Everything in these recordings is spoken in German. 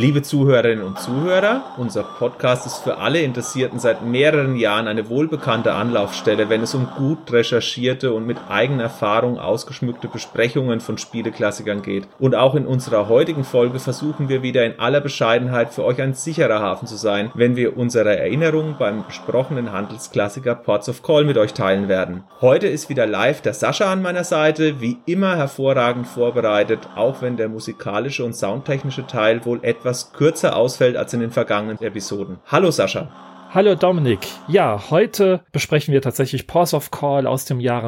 Liebe Zuhörerinnen und Zuhörer, unser Podcast ist für alle Interessierten seit mehreren Jahren eine wohlbekannte Anlaufstelle, wenn es um gut recherchierte und mit eigener Erfahrung ausgeschmückte Besprechungen von Spieleklassikern geht. Und auch in unserer heutigen Folge versuchen wir wieder in aller Bescheidenheit für euch ein sicherer Hafen zu sein, wenn wir unsere Erinnerungen beim besprochenen Handelsklassiker Ports of Call mit euch teilen werden. Heute ist wieder live der Sascha an meiner Seite, wie immer hervorragend vorbereitet, auch wenn der musikalische und soundtechnische Teil wohl etwas kürzer ausfällt als in den vergangenen Episoden. Hallo Sascha. Hallo Dominik. Ja, heute besprechen wir tatsächlich Ports of Call aus dem Jahre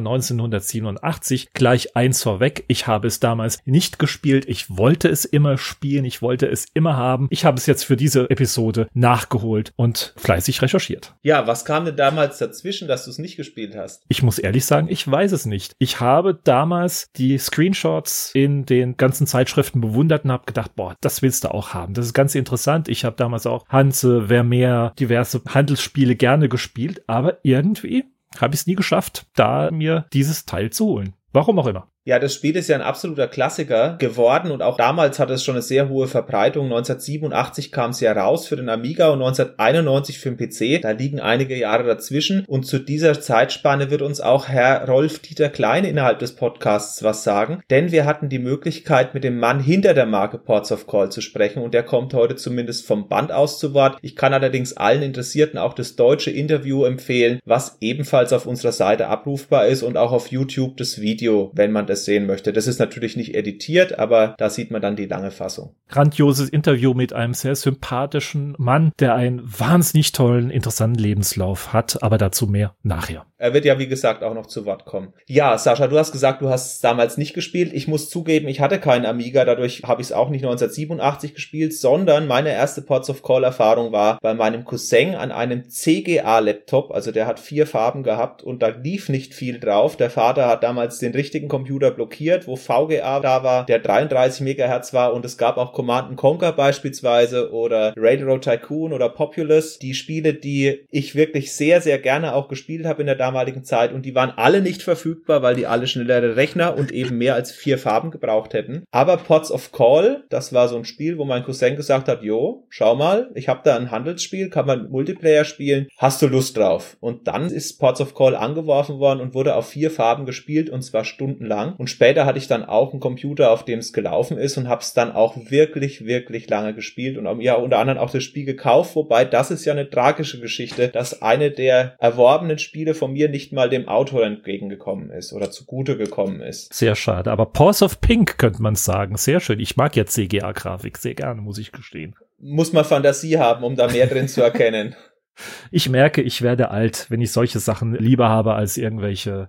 1987. Gleich eins vorweg, ich habe es damals nicht gespielt. Ich wollte es immer spielen, ich wollte es immer haben. Ich habe es jetzt für diese Episode nachgeholt und fleißig recherchiert. Ja, was kam denn damals dazwischen, dass du es nicht gespielt hast? Ich muss ehrlich sagen, ich weiß es nicht. Ich habe damals die Screenshots in den ganzen Zeitschriften bewundert und habe gedacht, boah, das willst du auch haben. Das ist ganz interessant. Ich habe damals auch Hanse, Vermeer, diverse Handelsspiele gerne gespielt, aber irgendwie habe ich es nie geschafft, da mir dieses Teil zu holen. Warum auch immer. Ja, das Spiel ist ja ein absoluter Klassiker geworden und auch damals hatte es schon eine sehr hohe Verbreitung. 1987 kam es ja raus für den Amiga und 1991 für den PC. Da liegen einige Jahre dazwischen und zu dieser Zeitspanne wird uns auch Herr Rolf-Dieter Klein innerhalb des Podcasts was sagen, denn wir hatten die Möglichkeit, mit dem Mann hinter der Marke Ports of Call zu sprechen und der kommt heute zumindest vom Band aus zu Wort. Ich kann allerdings allen Interessierten auch das deutsche Interview empfehlen, was ebenfalls auf unserer Seite abrufbar ist und auch auf YouTube das Video, wenn man das sehen möchte. Das ist natürlich nicht editiert, aber da sieht man dann die lange Fassung. Grandioses Interview mit einem sehr sympathischen Mann, der einen wahnsinnig tollen, interessanten Lebenslauf hat, aber dazu mehr nachher. Er wird ja, wie gesagt, auch noch zu Wort kommen. Ja, Sascha, du hast gesagt, du hast es damals nicht gespielt. Ich muss zugeben, ich hatte keinen Amiga, dadurch habe ich es auch nicht 1987 gespielt, sondern meine erste Ports of Call-Erfahrung war bei meinem Cousin an einem CGA-Laptop, also der hat 4 Farben gehabt und da lief nicht viel drauf. Der Vater hat damals den richtigen Computer blockiert, wo VGA da war, der 33 Megahertz war und es gab auch Command & Conquer beispielsweise oder Railroad Tycoon oder Populous, die Spiele, die ich wirklich sehr, sehr gerne auch gespielt habe in der damaligen Zeit und die waren alle nicht verfügbar, weil die alle schnellere Rechner und eben mehr als 4 Farben gebraucht hätten. Aber Ports of Call, das war so ein Spiel, wo mein Cousin gesagt hat, jo, schau mal, ich habe da ein Handelsspiel, kann man Multiplayer spielen, hast du Lust drauf? Und dann ist Ports of Call angeworfen worden und wurde auf 4 Farben gespielt und zwar stundenlang. Und später hatte ich dann auch einen Computer, auf dem es gelaufen ist und habe es dann auch wirklich, wirklich lange gespielt und ja, unter anderem auch das Spiel gekauft, wobei das ist ja eine tragische Geschichte, dass eine der erworbenen Spiele von mir nicht mal dem Autor entgegengekommen ist oder zugute gekommen ist. Sehr schade, aber Paws of Pink könnte man sagen. Sehr schön. Ich mag ja CGA-Grafik sehr gerne, muss ich gestehen. Muss man Fantasie haben, um da mehr drin zu erkennen. Ich merke, ich werde alt, wenn ich solche Sachen lieber habe als irgendwelche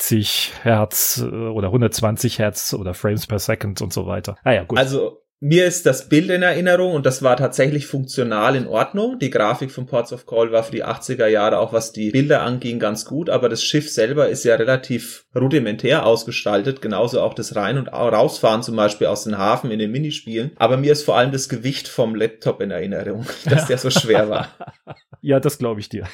60 Hertz oder 120 Hertz oder Frames per Second und so weiter. Ah ja, gut. Also mir ist das Bild in Erinnerung und das war tatsächlich funktional in Ordnung. Die Grafik von Ports of Call war für die 80er Jahre auch, was die Bilder anging, ganz gut, aber das Schiff selber ist ja relativ rudimentär ausgestaltet, genauso auch das Rein- und Rausfahren zum Beispiel aus dem Hafen in den Minispielen. Aber mir ist vor allem das Gewicht vom Laptop in Erinnerung, dass der so schwer war. Ja, das glaube ich dir.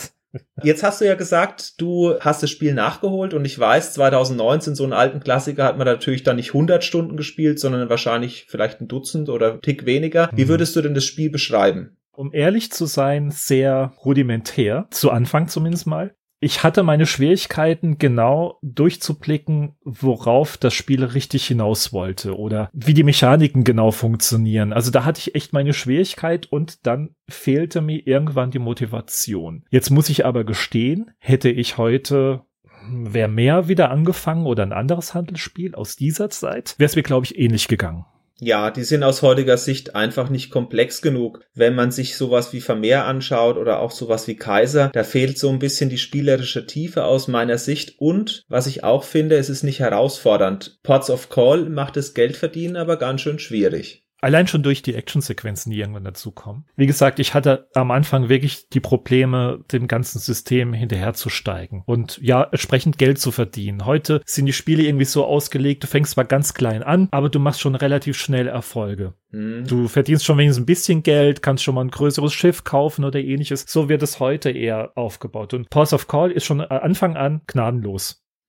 Jetzt hast du ja gesagt, du hast das Spiel nachgeholt und ich weiß, 2019 so einen alten Klassiker hat man natürlich dann nicht 100 Stunden gespielt, sondern wahrscheinlich vielleicht ein Dutzend oder einen Tick weniger. Wie würdest du denn das Spiel beschreiben? Um ehrlich zu sein, sehr rudimentär, zu Anfang zumindest mal. Ich hatte meine Schwierigkeiten, genau durchzublicken, worauf das Spiel richtig hinaus wollte oder wie die Mechaniken genau funktionieren. Also da hatte ich echt meine Schwierigkeit und dann fehlte mir irgendwann die Motivation. Jetzt muss ich aber gestehen, hätte ich heute Vermeer wieder angefangen oder ein anderes Handelsspiel aus dieser Zeit, wäre es mir, glaube ich, ähnlich gegangen. Ja, die sind aus heutiger Sicht einfach nicht komplex genug. Wenn man sich sowas wie Vermeer anschaut oder auch sowas wie Kaiser, da fehlt so ein bisschen die spielerische Tiefe aus meiner Sicht und, was ich auch finde, es ist nicht herausfordernd. Ports of Call macht das Geldverdienen aber ganz schön schwierig. Allein schon durch die Actionsequenzen, die irgendwann dazukommen. Wie gesagt, ich hatte am Anfang wirklich die Probleme, dem ganzen System hinterherzusteigen und ja, entsprechend Geld zu verdienen. Heute sind die Spiele irgendwie so ausgelegt, du fängst zwar ganz klein an, aber du machst schon relativ schnell Erfolge. Du verdienst schon wenigstens ein bisschen Geld, kannst schon mal ein größeres Schiff kaufen oder ähnliches. So wird es heute eher aufgebaut. Und Ports of Call ist schon Anfang an gnadenlos.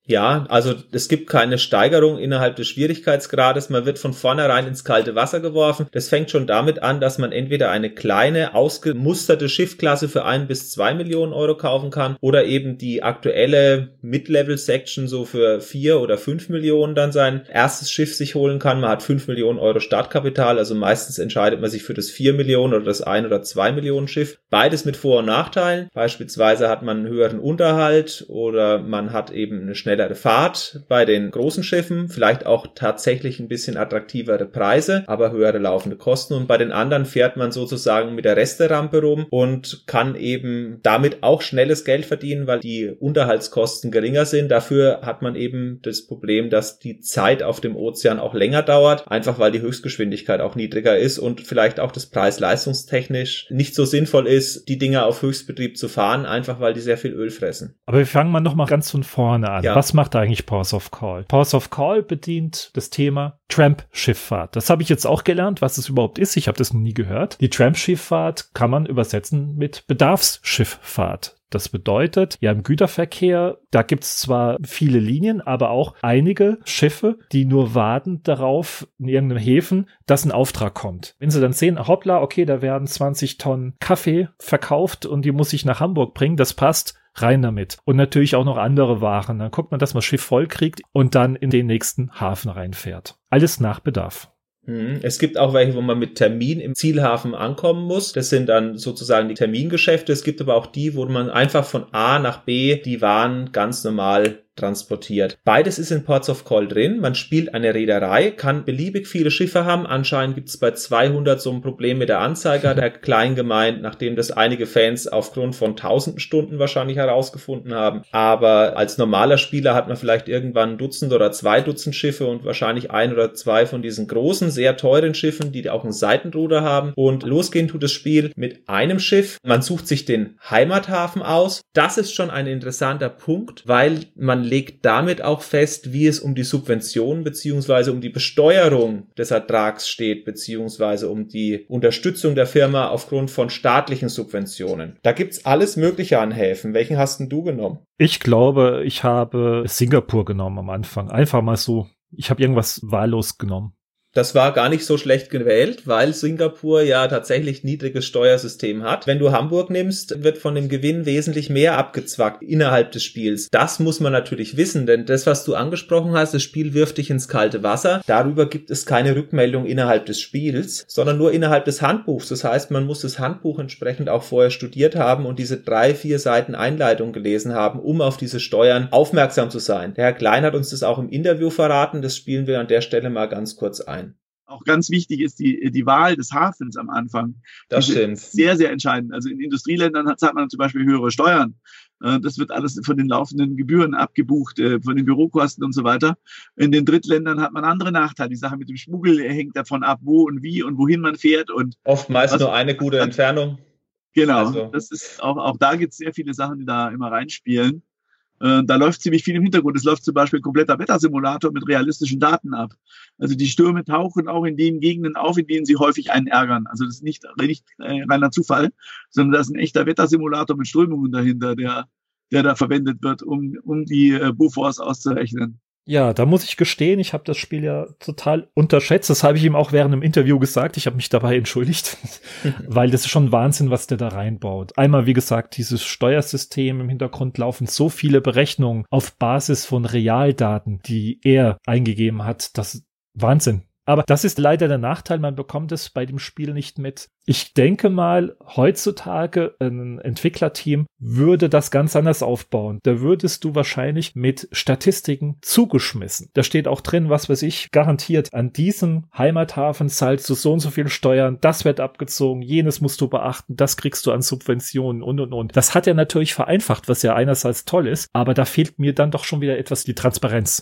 Ja, also es gibt keine Steigerung innerhalb des Schwierigkeitsgrades. Man wird von vornherein ins kalte Wasser geworfen. Das fängt schon damit an, dass man entweder eine kleine, ausgemusterte Schiffklasse für 1 bis 2 Millionen Euro kaufen kann oder eben die aktuelle Mid-Level-Section so für 4 oder 5 Millionen dann sein erstes Schiff sich holen kann. Man hat 5 Millionen Euro Startkapital, also meistens entscheidet man sich für das 4 Millionen oder das 1 oder 2 Millionen Schiff. Beides mit Vor- und Nachteilen. Beispielsweise hat man einen höheren Unterhalt oder man hat eben eine schnellere Fahrt bei den großen Schiffen, vielleicht auch tatsächlich ein bisschen attraktivere Preise, aber höhere laufende Kosten, und bei den anderen fährt man sozusagen mit der Resterampe rum und kann eben damit auch schnelles Geld verdienen, weil die Unterhaltskosten geringer sind. Dafür hat man eben das Problem, dass die Zeit auf dem Ozean auch länger dauert, einfach weil die Höchstgeschwindigkeit auch niedriger ist und vielleicht auch das preis-leistungstechnisch nicht so sinnvoll ist, die Dinger auf Höchstbetrieb zu fahren, einfach weil die sehr viel Öl fressen. Aber wir fangen mal nochmal ganz von vorne an. Ja. Was macht eigentlich Ports of Call? Ports of Call bedient das Thema Tramp-Schifffahrt. Das habe ich jetzt auch gelernt, was es überhaupt ist. Ich habe das noch nie gehört. Die Tramp-Schifffahrt kann man übersetzen mit Bedarfsschifffahrt. Das bedeutet, ja, im Güterverkehr, da gibt's zwar viele Linien, aber auch einige Schiffe, die nur warten darauf in irgendeinem Häfen, dass ein Auftrag kommt. Wenn sie dann sehen, hoppla, okay, da werden 20 Tonnen Kaffee verkauft und die muss ich nach Hamburg bringen, das passt, rein damit. Und natürlich auch noch andere Waren. Dann guckt man, dass man das Schiff voll kriegt und dann in den nächsten Hafen reinfährt. Alles nach Bedarf. Es gibt auch welche, wo man mit Termin im Zielhafen ankommen muss. Das sind dann sozusagen die Termingeschäfte. Es gibt aber auch die, wo man einfach von A nach B die Waren ganz normal transportiert. Beides ist in Ports of Call drin. Man spielt eine Reederei, kann beliebig viele Schiffe haben. Anscheinend gibt es bei 200 so ein Problem mit der Anzeige, hat der Klein gemeint, nachdem das einige Fans aufgrund von tausenden Stunden wahrscheinlich herausgefunden haben. Aber als normaler Spieler hat man vielleicht irgendwann ein Dutzend oder 2 Dutzend Schiffe und wahrscheinlich 1 oder 2 von diesen großen, sehr teuren Schiffen, die auch ein Seitenruder haben. Und losgehen tut das Spiel mit einem Schiff. Man sucht sich den Heimathafen aus. Das ist schon ein interessanter Punkt, weil man legt damit auch fest, wie es um die Subvention bzw. um die Besteuerung des Ertrags steht, bzw. um die Unterstützung der Firma aufgrund von staatlichen Subventionen. Da gibt's alles Mögliche an Häfen. Welchen hast denn du genommen? Ich glaube, ich habe Singapur genommen am Anfang. Einfach mal so. Ich habe irgendwas wahllos genommen. Das war gar nicht so schlecht gewählt, weil Singapur ja tatsächlich niedriges Steuersystem hat. Wenn du Hamburg nimmst, wird von dem Gewinn wesentlich mehr abgezwackt innerhalb des Spiels. Das muss man natürlich wissen, denn das, was du angesprochen hast, das Spiel wirft dich ins kalte Wasser. Darüber gibt es keine Rückmeldung innerhalb des Spiels, sondern nur innerhalb des Handbuchs. Das heißt, man muss das Handbuch entsprechend auch vorher studiert haben und diese 3-4 Seiten Einleitung gelesen haben, um auf diese Steuern aufmerksam zu sein. Der Herr Klein hat uns das auch im Interview verraten. Das spielen wir an der Stelle mal ganz kurz ein. Auch ganz wichtig ist die Wahl des Hafens am Anfang. Das stimmt. Sehr, sehr entscheidend. Also in Industrieländern zahlt man zum Beispiel höhere Steuern. Das wird alles von den laufenden Gebühren abgebucht, von den Bürokosten und so weiter. In den Drittländern hat man andere Nachteile. Die Sache mit dem Schmuggel hängt davon ab, wo und wie und wohin man fährt. Und oftmals nur eine gute Entfernung. Genau. Also. Das ist auch da gibt es sehr viele Sachen, die da immer reinspielen. Da läuft ziemlich viel im Hintergrund. Es läuft zum Beispiel ein kompletter Wettersimulator mit realistischen Daten ab. Also die Stürme tauchen auch in den Gegenden auf, in denen sie häufig einen ärgern. Also das ist nicht reiner Zufall, sondern da ist ein echter Wettersimulator mit Strömungen dahinter, der da verwendet wird, um die Buffers auszurechnen. Ja, da muss ich gestehen, ich habe das Spiel ja total unterschätzt. Das habe ich ihm auch während einem Interview gesagt. Ich habe mich dabei entschuldigt, weil das ist schon Wahnsinn, was der da reinbaut. Einmal, wie gesagt, dieses Steuersystem, im Hintergrund laufen so viele Berechnungen auf Basis von Realdaten, die er eingegeben hat. Das ist Wahnsinn. Aber das ist leider der Nachteil, man bekommt es bei dem Spiel nicht mit. Ich denke mal, heutzutage ein Entwicklerteam würde das ganz anders aufbauen. Da würdest du wahrscheinlich mit Statistiken zugeschmissen. Da steht auch drin, was weiß ich, garantiert, an diesem Heimathafen zahlst du so und so viel Steuern, das wird abgezogen, jenes musst du beachten, das kriegst du an Subventionen und. Das hat er natürlich vereinfacht, was ja einerseits toll ist, aber da fehlt mir dann doch schon wieder etwas die Transparenz.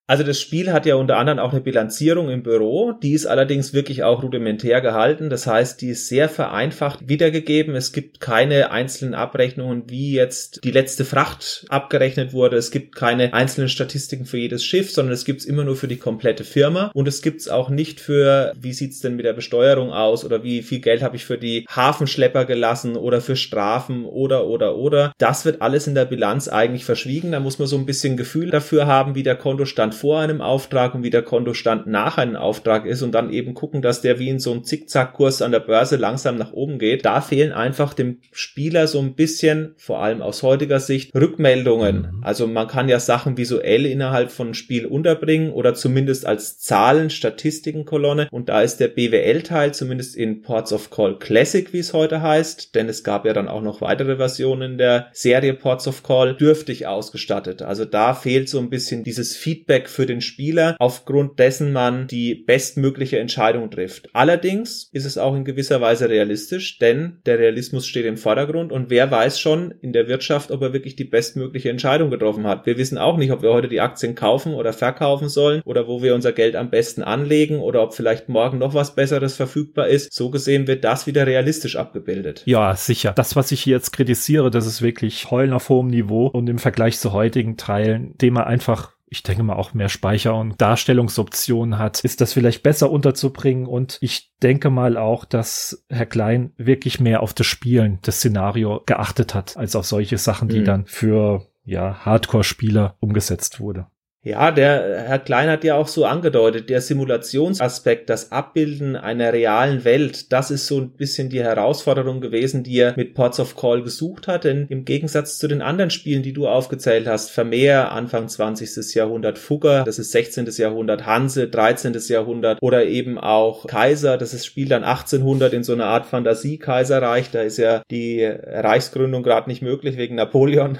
Also das Spiel hat ja unter anderem auch eine Bilanzierung im Büro, die ist allerdings wirklich auch rudimentär gehalten, das heißt, die ist sehr vereinfacht wiedergegeben, es gibt keine einzelnen Abrechnungen, wie jetzt die letzte Fracht abgerechnet wurde, es gibt keine einzelnen Statistiken für jedes Schiff, sondern es gibt's immer nur für die komplette Firma und es gibt's auch nicht für, wie sieht's denn mit der Besteuerung aus oder wie viel Geld habe ich für die Hafenschlepper gelassen oder für Strafen oder. Das wird alles in der Bilanz eigentlich verschwiegen, da muss man so ein bisschen Gefühl dafür haben, wie der Kontostand vor einem Auftrag und wie der Kontostand nach einem Auftrag ist und dann eben gucken, dass der wie in so einem Zickzackkurs an der Börse langsam nach oben geht. Da fehlen einfach dem Spieler so ein bisschen, vor allem aus heutiger Sicht, Rückmeldungen. Also man kann ja Sachen visuell innerhalb von einem Spiel unterbringen oder zumindest als Zahlen, Statistikenkolonne und da ist der BWL-Teil zumindest in Ports of Call Classic, wie es heute heißt, denn es gab ja dann auch noch weitere Versionen der Serie Ports of Call, dürftig ausgestattet. Also da fehlt so ein bisschen dieses Feedback für den Spieler, aufgrund dessen man die bestmögliche Entscheidung trifft. Allerdings ist es auch in gewisser Weise realistisch, denn der Realismus steht im Vordergrund und wer weiß schon in der Wirtschaft, ob er wirklich die bestmögliche Entscheidung getroffen hat. Wir wissen auch nicht, ob wir heute die Aktien kaufen oder verkaufen sollen oder wo wir unser Geld am besten anlegen oder ob vielleicht morgen noch was Besseres verfügbar ist. So gesehen wird das wieder realistisch abgebildet. Ja, sicher. Das, was ich hier jetzt kritisiere, das ist wirklich Heulen auf hohem Niveau und im Vergleich zu heutigen Teilen, dem man einfach, ich denke mal, auch mehr Speicher- und Darstellungsoptionen hat, ist das vielleicht besser unterzubringen und ich denke mal auch, dass Herr Klein wirklich mehr auf das Spielen, das Szenario geachtet hat, als auf solche Sachen, die dann für, Hardcore-Spieler umgesetzt wurde. Ja, der Herr Klein hat ja auch so angedeutet, der Simulationsaspekt, das Abbilden einer realen Welt, das ist so ein bisschen die Herausforderung gewesen, die er mit Ports of Call gesucht hat, denn im Gegensatz zu den anderen Spielen, die du aufgezählt hast, Vermeer, Anfang 20. Jahrhundert, Fugger, das ist 16. Jahrhundert, Hanse, 13. Jahrhundert oder eben auch Kaiser, das ist Spiel dann 1800 in so einer Art Fantasie-Kaiserreich, da ist ja die Reichsgründung gerade nicht möglich wegen Napoleon,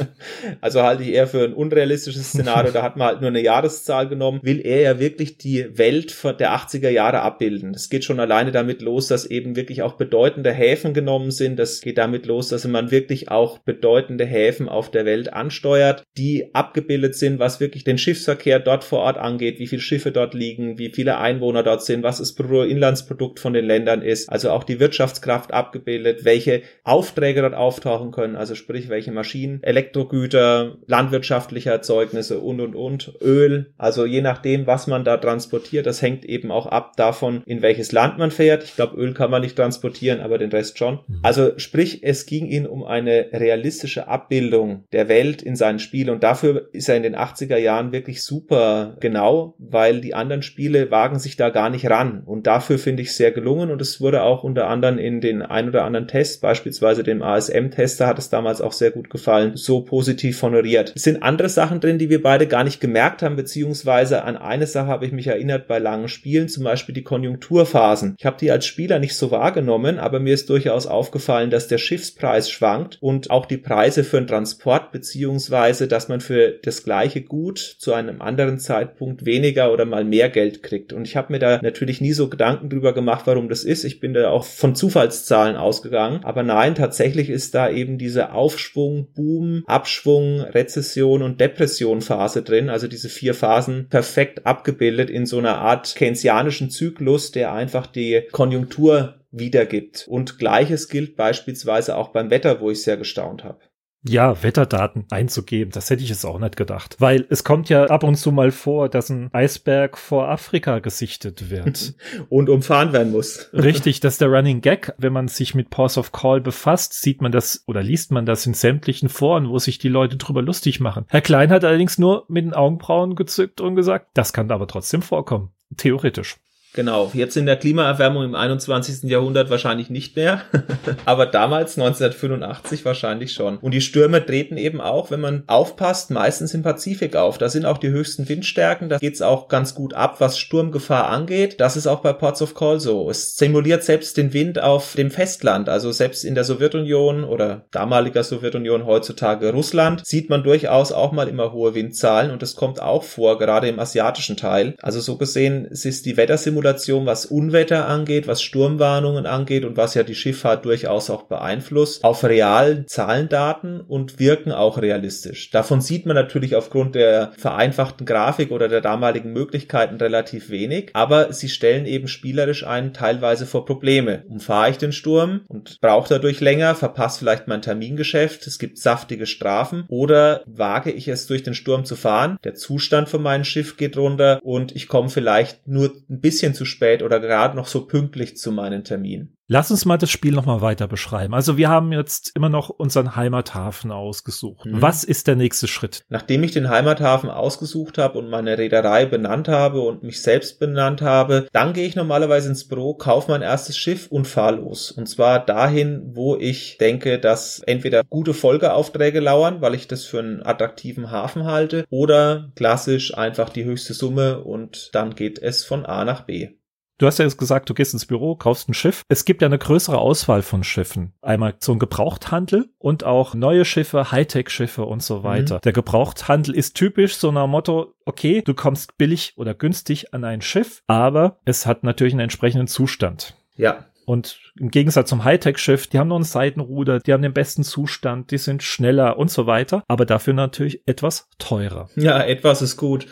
also halte ich eher für ein unrealistisches Szenario, da hat man halt nur eine Jahreszahl genommen, will er ja wirklich die Welt der 80er Jahre abbilden. Das geht schon alleine damit los, dass eben wirklich auch bedeutende Häfen genommen sind. Das geht damit los, dass man wirklich auch bedeutende Häfen auf der Welt ansteuert, die abgebildet sind, was wirklich den Schiffsverkehr dort vor Ort angeht, wie viele Schiffe dort liegen, wie viele Einwohner dort sind, was das Bruttoinlandsprodukt von den Ländern ist, also auch die Wirtschaftskraft abgebildet, welche Aufträge dort auftauchen können, also sprich, welche Maschinen, Elektrogüter, landwirtschaftliche Erzeugnisse und Öl, also je nachdem, was man da transportiert, das hängt eben auch ab davon, in welches Land man fährt. Ich glaube, Öl kann man nicht transportieren, aber den Rest schon. Also sprich, es ging ihm um eine realistische Abbildung der Welt in seinem Spiel und dafür ist er in den 80er Jahren wirklich super genau, weil die anderen Spiele wagen sich da gar nicht ran und dafür finde ich sehr gelungen und es wurde auch unter anderem in den ein oder anderen Tests, beispielsweise dem ASM-Tester hat es damals auch sehr gut gefallen, so positiv honoriert. Es sind andere Sachen drin, die wir beide gar nicht gemerkt haben, beziehungsweise an eine Sache habe ich mich erinnert bei langen Spielen, zum Beispiel die Konjunkturphasen. Ich habe die als Spieler nicht so wahrgenommen, aber mir ist durchaus aufgefallen, dass der Schiffspreis schwankt und auch die Preise für den Transport, beziehungsweise dass man für das gleiche Gut zu einem anderen Zeitpunkt weniger oder mal mehr Geld kriegt. Und ich habe mir da natürlich nie so Gedanken drüber gemacht, warum das ist. Ich bin da auch von Zufallszahlen ausgegangen. Aber nein, tatsächlich ist da eben diese Aufschwung, Boom, Abschwung, Rezession und Depression Phase drin, also diese 4 Phasen perfekt abgebildet in so einer Art keynesianischen Zyklus, der einfach die Konjunktur wiedergibt. Und Gleiches gilt beispielsweise auch beim Wetter, wo ich sehr gestaunt habe. Ja, Wetterdaten einzugeben, das hätte ich jetzt auch nicht gedacht. Weil es kommt ja ab und zu mal vor, dass ein Eisberg vor Afrika gesichtet wird. Und umfahren werden muss. Richtig, das ist der Running Gag. Wenn man sich mit Ports of Call befasst, sieht man das oder liest man das in sämtlichen Foren, wo sich die Leute drüber lustig machen. Herr Klein hat allerdings nur mit den Augenbrauen gezückt und gesagt, das kann aber trotzdem vorkommen. Theoretisch. Genau, jetzt in der Klimaerwärmung im 21. Jahrhundert wahrscheinlich nicht mehr, aber damals 1985 wahrscheinlich schon. Und die Stürme treten eben auch, wenn man aufpasst, meistens im Pazifik auf. Da sind auch die höchsten Windstärken, da geht's auch ganz gut ab, was Sturmgefahr angeht. Das ist auch bei Ports of Call so. Es simuliert selbst den Wind auf dem Festland, also selbst in der Sowjetunion oder damaliger Sowjetunion, heutzutage Russland, sieht man durchaus auch mal immer hohe Windzahlen und das kommt auch vor, gerade im asiatischen Teil. Also so gesehen, es ist die Wettersimulation Kalkulation, was Unwetter angeht, was Sturmwarnungen angeht und was ja die Schifffahrt durchaus auch beeinflusst, auf realen Zahlendaten und wirken auch realistisch. Davon sieht man natürlich aufgrund der vereinfachten Grafik oder der damaligen Möglichkeiten relativ wenig, aber sie stellen eben spielerisch einen teilweise vor Probleme. Umfahre ich den Sturm und brauche dadurch länger, verpasse vielleicht mein Termingeschäft, es gibt saftige Strafen, oder wage ich es durch den Sturm zu fahren, der Zustand von meinem Schiff geht runter und ich komme vielleicht nur ein bisschen zu spät oder gerade noch so pünktlich zu meinem Termin. Lass uns mal das Spiel nochmal weiter beschreiben. Also wir haben jetzt immer noch unseren Heimathafen ausgesucht. Was ist der nächste Schritt? Nachdem ich den Heimathafen ausgesucht habe und meine Reederei benannt habe und mich selbst benannt habe, dann gehe ich normalerweise ins Büro, kaufe mein erstes Schiff und fahre los. Und zwar dahin, wo ich denke, dass entweder gute Folgeaufträge lauern, weil ich das für einen attraktiven Hafen halte, oder klassisch einfach die höchste Summe und dann geht es von A nach B. Du hast ja jetzt gesagt, du gehst ins Büro, kaufst ein Schiff. Es gibt ja eine größere Auswahl von Schiffen. Einmal so ein Gebrauchthandel und auch neue Schiffe, Hightech-Schiffe und so weiter. Der Gebrauchthandel ist typisch so nach Motto, okay, du kommst billig oder günstig an ein Schiff, aber es hat natürlich einen entsprechenden Zustand. Ja. Und im Gegensatz zum Hightech-Schiff, die haben noch ein Seitenruder, die haben den besten Zustand, die sind schneller und so weiter, aber dafür natürlich etwas teurer. Ja, etwas ist gut.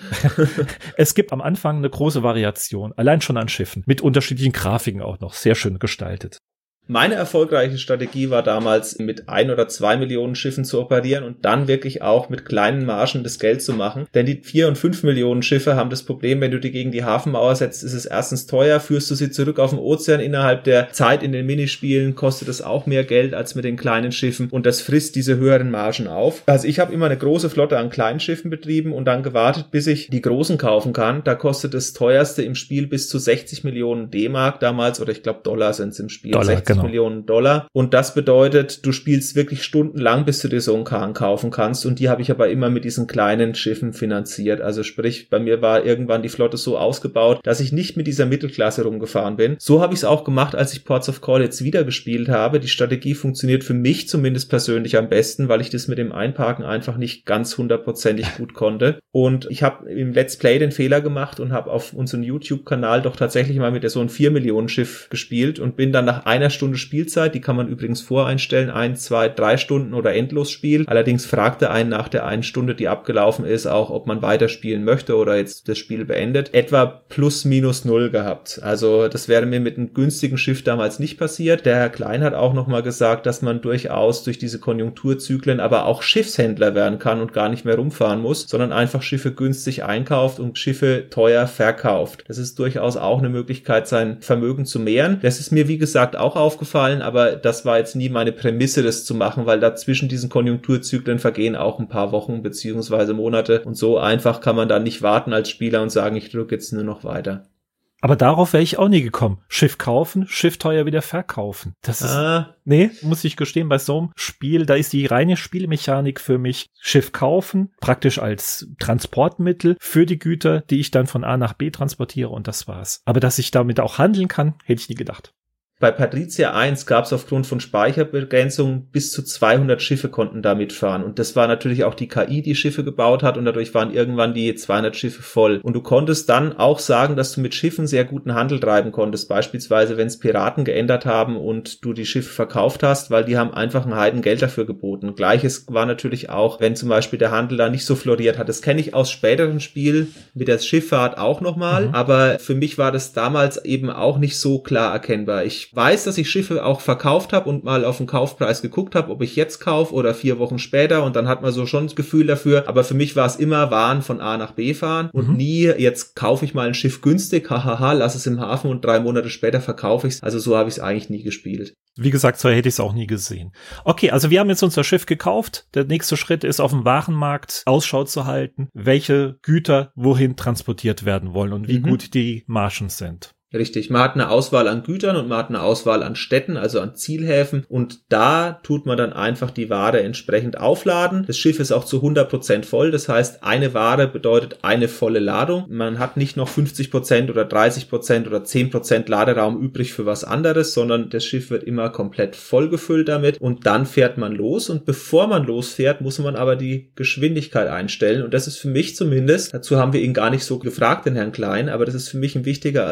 Es gibt am Anfang eine große Variation, allein schon an Schiffen, mit unterschiedlichen Grafiken auch noch, sehr schön gestaltet. Meine erfolgreiche Strategie war damals, mit 1 oder 2 Millionen Schiffen zu operieren und dann wirklich auch mit kleinen Margen das Geld zu machen. Denn die 4 und 5 Millionen Schiffe haben das Problem, wenn du die gegen die Hafenmauer setzt, ist es erstens teuer, führst du sie zurück auf den Ozean innerhalb der Zeit in den Minispielen, kostet es auch mehr Geld als mit den kleinen Schiffen und das frisst diese höheren Margen auf. Also ich habe immer eine große Flotte an kleinen Schiffen betrieben und dann gewartet, bis ich die großen kaufen kann. Da kostet das teuerste im Spiel bis zu 60 Millionen D-Mark damals, oder ich glaube Dollar sind es im Spiel. Dollar, 60 Millionen Dollar. Und das bedeutet, du spielst wirklich stundenlang, bis du dir so einen Kahn kaufen kannst. Und die habe ich aber immer mit diesen kleinen Schiffen finanziert. Also sprich, bei mir war irgendwann die Flotte so ausgebaut, dass ich nicht mit dieser Mittelklasse rumgefahren bin. So habe ich es auch gemacht, als ich Ports of Call jetzt wieder gespielt habe. Die Strategie funktioniert für mich zumindest persönlich am besten, weil ich das mit dem Einparken einfach nicht ganz 100%ig gut konnte. Und ich habe im Let's Play den Fehler gemacht und habe auf unserem YouTube-Kanal doch tatsächlich mal mit so einem 4 Millionen Schiff gespielt und bin dann nach einer Stunde Spielzeit, die kann man übrigens voreinstellen, 1, 2, 3 Stunden oder Endlosspiel. Allerdings fragte einen nach der 1 Stunde, die abgelaufen ist, auch, ob man weiterspielen möchte oder jetzt das Spiel beendet, etwa plus minus 0 gehabt. Also das wäre mir mit einem günstigen Schiff damals nicht passiert. Der Herr Klein hat auch nochmal gesagt, dass man durchaus durch diese Konjunkturzyklen aber auch Schiffshändler werden kann und gar nicht mehr rumfahren muss, sondern einfach Schiffe günstig einkauft und Schiffe teuer verkauft. Das ist durchaus auch eine Möglichkeit, sein Vermögen zu mehren. Das ist mir, wie gesagt, auch aufgefallen, aber das war jetzt nie meine Prämisse, das zu machen, weil dazwischen diesen Konjunkturzyklen vergehen auch ein paar Wochen beziehungsweise Monate und so einfach kann man dann nicht warten als Spieler und sagen, ich drücke jetzt nur noch weiter. Aber darauf wäre ich auch nie gekommen. Schiff kaufen, Schiff teuer wieder verkaufen. Das ist, nee, muss ich gestehen, bei so einem Spiel, da ist die reine Spielmechanik für mich Schiff kaufen, praktisch als Transportmittel für die Güter, die ich dann von A nach B transportiere und das war's. Aber dass ich damit auch handeln kann, hätte ich nie gedacht. Bei Patrizia 1 gab es aufgrund von Speicherbegrenzung bis zu 200 Schiffe konnten da mitfahren. Und das war natürlich auch die KI, die Schiffe gebaut hat. Und dadurch waren irgendwann die 200 Schiffe voll. Und du konntest dann auch sagen, dass du mit Schiffen sehr guten Handel treiben konntest. Beispielsweise, wenn es Piraten geändert haben und du die Schiffe verkauft hast, weil die haben einfach ein Heidengeld dafür geboten. Gleiches war natürlich auch, wenn zum Beispiel der Handel da nicht so floriert hat. Das kenne ich aus späteren Spielen mit der Schifffahrt auch nochmal. Aber für mich war das damals eben auch nicht so klar erkennbar. Ich weiß, dass ich Schiffe auch verkauft habe und mal auf den Kaufpreis geguckt habe, ob ich jetzt kaufe oder 4 Wochen später und dann hat man so schon das Gefühl dafür, aber für mich war es immer Waren von A nach B fahren und nie, jetzt kaufe ich mal ein Schiff günstig, hahaha, lass es im Hafen und 3 Monate später verkaufe ich es. Also so habe ich es eigentlich nie gespielt. Wie gesagt, so hätte ich es auch nie gesehen. Okay, also wir haben jetzt unser Schiff gekauft. Der nächste Schritt ist, auf dem Warenmarkt Ausschau zu halten, welche Güter wohin transportiert werden wollen und wie gut die Margen sind. Richtig, man hat eine Auswahl an Gütern und man hat eine Auswahl an Städten, also an Zielhäfen und da tut man dann einfach die Ware entsprechend aufladen. Das Schiff ist auch zu 100% voll, das heißt, eine Ware bedeutet eine volle Ladung. Man hat nicht noch 50% oder 30% oder 10% Laderaum übrig für was anderes, sondern das Schiff wird immer komplett vollgefüllt damit und dann fährt man los und bevor man losfährt, muss man aber die Geschwindigkeit einstellen und das ist für mich zumindest, dazu haben wir ihn gar nicht so gefragt, den Herrn Klein, aber das ist für mich ein wichtiger Aspekt.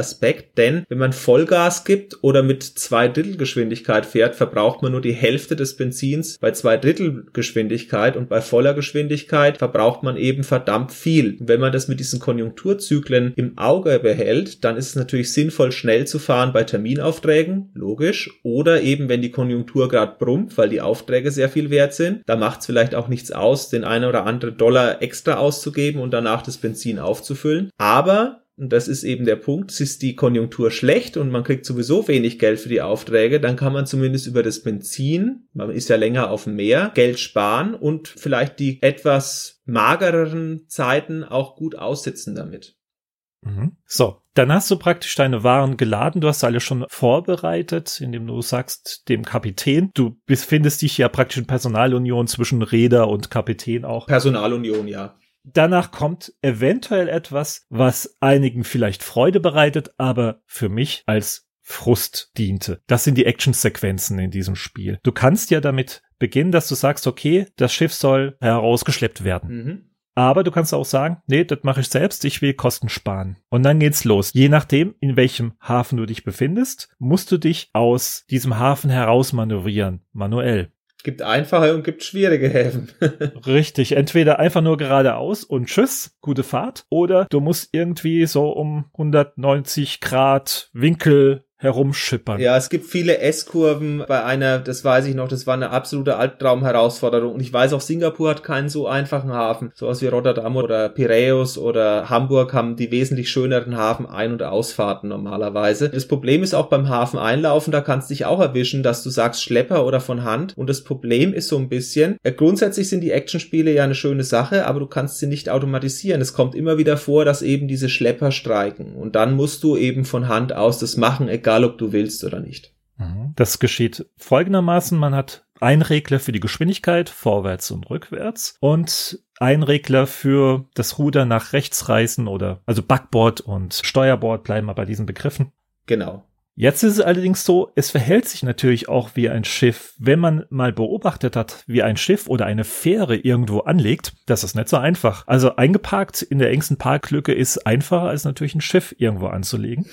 denn wenn man Vollgas gibt oder mit 2/3 Geschwindigkeit fährt, verbraucht man nur die Hälfte des Benzins bei 2/3 Geschwindigkeit und bei voller Geschwindigkeit verbraucht man eben verdammt viel. Und wenn man das mit diesen Konjunkturzyklen im Auge behält, dann ist es natürlich sinnvoll, schnell zu fahren bei Terminaufträgen, logisch, oder eben wenn die Konjunktur gerade brummt, weil die Aufträge sehr viel wert sind, da macht es vielleicht auch nichts aus, den einen oder anderen Dollar extra auszugeben und danach das Benzin aufzufüllen. Aber, und das ist eben der Punkt, ist die Konjunktur schlecht und man kriegt sowieso wenig Geld für die Aufträge, dann kann man zumindest über das Benzin, man ist ja länger auf dem Meer, Geld sparen und vielleicht die etwas magereren Zeiten auch gut aussitzen damit. So, dann hast du praktisch deine Waren geladen, du hast alle schon vorbereitet, indem du sagst dem Kapitän, du befindest dich ja praktisch in Personalunion zwischen Reeder und Kapitän auch. Personalunion, ja. Danach kommt eventuell etwas, was einigen vielleicht Freude bereitet, aber für mich als Frust diente. Das sind die Actionsequenzen in diesem Spiel. Du kannst ja damit beginnen, dass du sagst, okay, das Schiff soll herausgeschleppt werden. Aber du kannst auch sagen, nee, das mache ich selbst, ich will Kosten sparen. Und dann geht's los. Je nachdem, in welchem Hafen du dich befindest, musst du dich aus diesem Hafen heraus manövrieren, manuell. Gibt einfache und gibt schwierige Häfen. Richtig, entweder einfach nur geradeaus und tschüss, gute Fahrt, oder du musst irgendwie so um 190 Grad Winkel herumschippern. Ja, es gibt viele S-Kurven bei einer, das weiß ich noch, das war eine absolute Albtraum-Herausforderung. Und ich weiß auch, Singapur hat keinen so einfachen Hafen. Sowas wie Rotterdam oder Piräus oder Hamburg haben die wesentlich schöneren Hafen Ein- und Ausfahrten normalerweise. Das Problem ist auch beim Hafen einlaufen, da kannst du dich auch erwischen, dass du sagst Schlepper oder von Hand. Und das Problem ist so ein bisschen, grundsätzlich sind die Actionspiele ja eine schöne Sache, aber du kannst sie nicht automatisieren. Es kommt immer wieder vor, dass eben diese Schlepper streiken. Und dann musst du eben von Hand aus das machen, egal ob du willst oder nicht. Das geschieht folgendermaßen. Man hat einen Regler für die Geschwindigkeit, vorwärts und rückwärts, und einen Regler für das Ruder nach rechts reißen oder, also Backbord und Steuerbord, bleiben wir bei diesen Begriffen. Genau. Jetzt ist es allerdings so, es verhält sich natürlich auch wie ein Schiff. Wenn man mal beobachtet hat, wie ein Schiff oder eine Fähre irgendwo anlegt, das ist nicht so einfach. Also eingeparkt in der engsten Parklücke ist einfacher, als natürlich ein Schiff irgendwo anzulegen.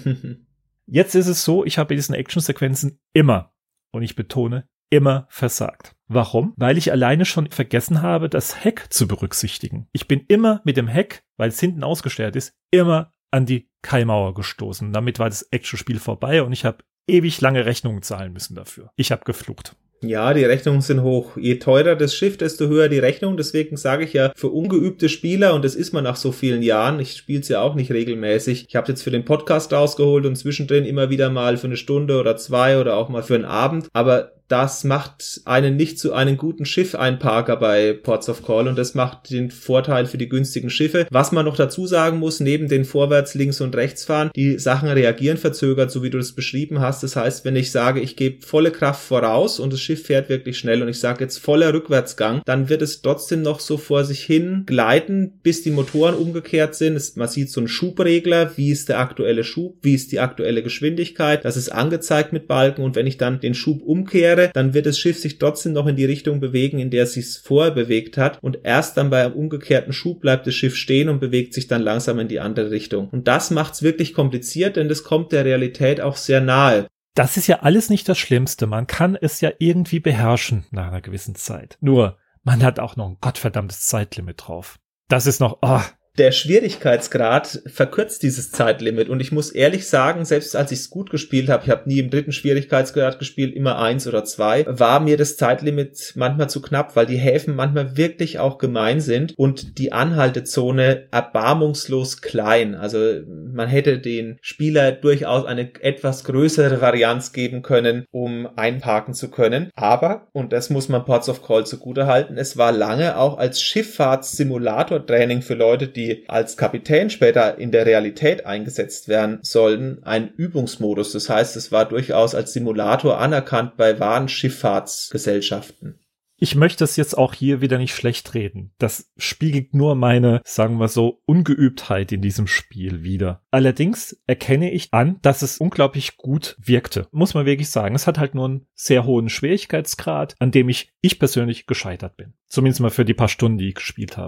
Jetzt ist es so, ich habe in diesen Actionsequenzen immer, und ich betone, immer versagt. Warum? Weil ich alleine schon vergessen habe, das Heck zu berücksichtigen. Ich bin immer mit dem Heck, weil es hinten ausgestellt ist, immer an die Kaimauer gestoßen. Damit war das Actionspiel vorbei und ich habe ewig lange Rechnungen zahlen müssen dafür. Ich habe geflucht. Ja, die Rechnungen sind hoch. Je teurer das Schiff, desto höher die Rechnung. Deswegen sage ich ja, für ungeübte Spieler, und das ist man nach so vielen Jahren, ich spiele es ja auch nicht regelmäßig, ich habe es jetzt für den Podcast rausgeholt und zwischendrin immer wieder mal für eine Stunde oder 2 oder auch mal für einen Abend, aber das macht einen nicht zu einem guten Schiffeinparker bei Ports of Call und das macht den Vorteil für die günstigen Schiffe. Was man noch dazu sagen muss, neben den Vorwärts-, Links- und Rechtsfahren, die Sachen reagieren verzögert, so wie du das beschrieben hast. Das heißt, wenn ich sage, ich gebe volle Kraft voraus und das Schiff fährt wirklich schnell und ich sage jetzt voller Rückwärtsgang, dann wird es trotzdem noch so vor sich hin gleiten, bis die Motoren umgekehrt sind. Man sieht so einen Schubregler, wie ist der aktuelle Schub, wie ist die aktuelle Geschwindigkeit, das ist angezeigt mit Balken und wenn ich dann den Schub umkehre, dann wird das Schiff sich trotzdem noch in die Richtung bewegen, in der es sich vorher bewegt hat und erst dann bei einem umgekehrten Schub bleibt das Schiff stehen und bewegt sich dann langsam in die andere Richtung. Und das macht's wirklich kompliziert, denn das kommt der Realität auch sehr nahe. Das ist ja alles nicht das Schlimmste. Man kann es ja irgendwie beherrschen nach einer gewissen Zeit. Nur, man hat auch noch ein gottverdammtes Zeitlimit drauf. Das ist noch, Der Schwierigkeitsgrad verkürzt dieses Zeitlimit und ich muss ehrlich sagen, selbst als ich es gut gespielt habe, ich habe nie im 3. Schwierigkeitsgrad gespielt, immer 1 oder 2, war mir das Zeitlimit manchmal zu knapp, weil die Häfen manchmal wirklich auch gemein sind und die Anhaltezone erbarmungslos klein. Also man hätte den Spieler durchaus eine etwas größere Varianz geben können, um einparken zu können. Aber, und das muss man Ports of Call zugutehalten, es war lange auch als Schifffahrtssimulator-Training für Leute, die als Kapitän später in der Realität eingesetzt werden sollen, ein Übungsmodus. Das heißt, es war durchaus als Simulator anerkannt bei wahren Schifffahrtsgesellschaften. Ich möchte es jetzt auch hier wieder nicht schlecht reden. Das spiegelt nur meine, sagen wir so, Ungeübtheit in diesem Spiel wider. Allerdings erkenne ich an, dass es unglaublich gut wirkte. Muss man wirklich sagen. Es hat halt nur einen sehr hohen Schwierigkeitsgrad, an dem ich persönlich gescheitert bin. Zumindest mal für die paar Stunden, die ich gespielt habe.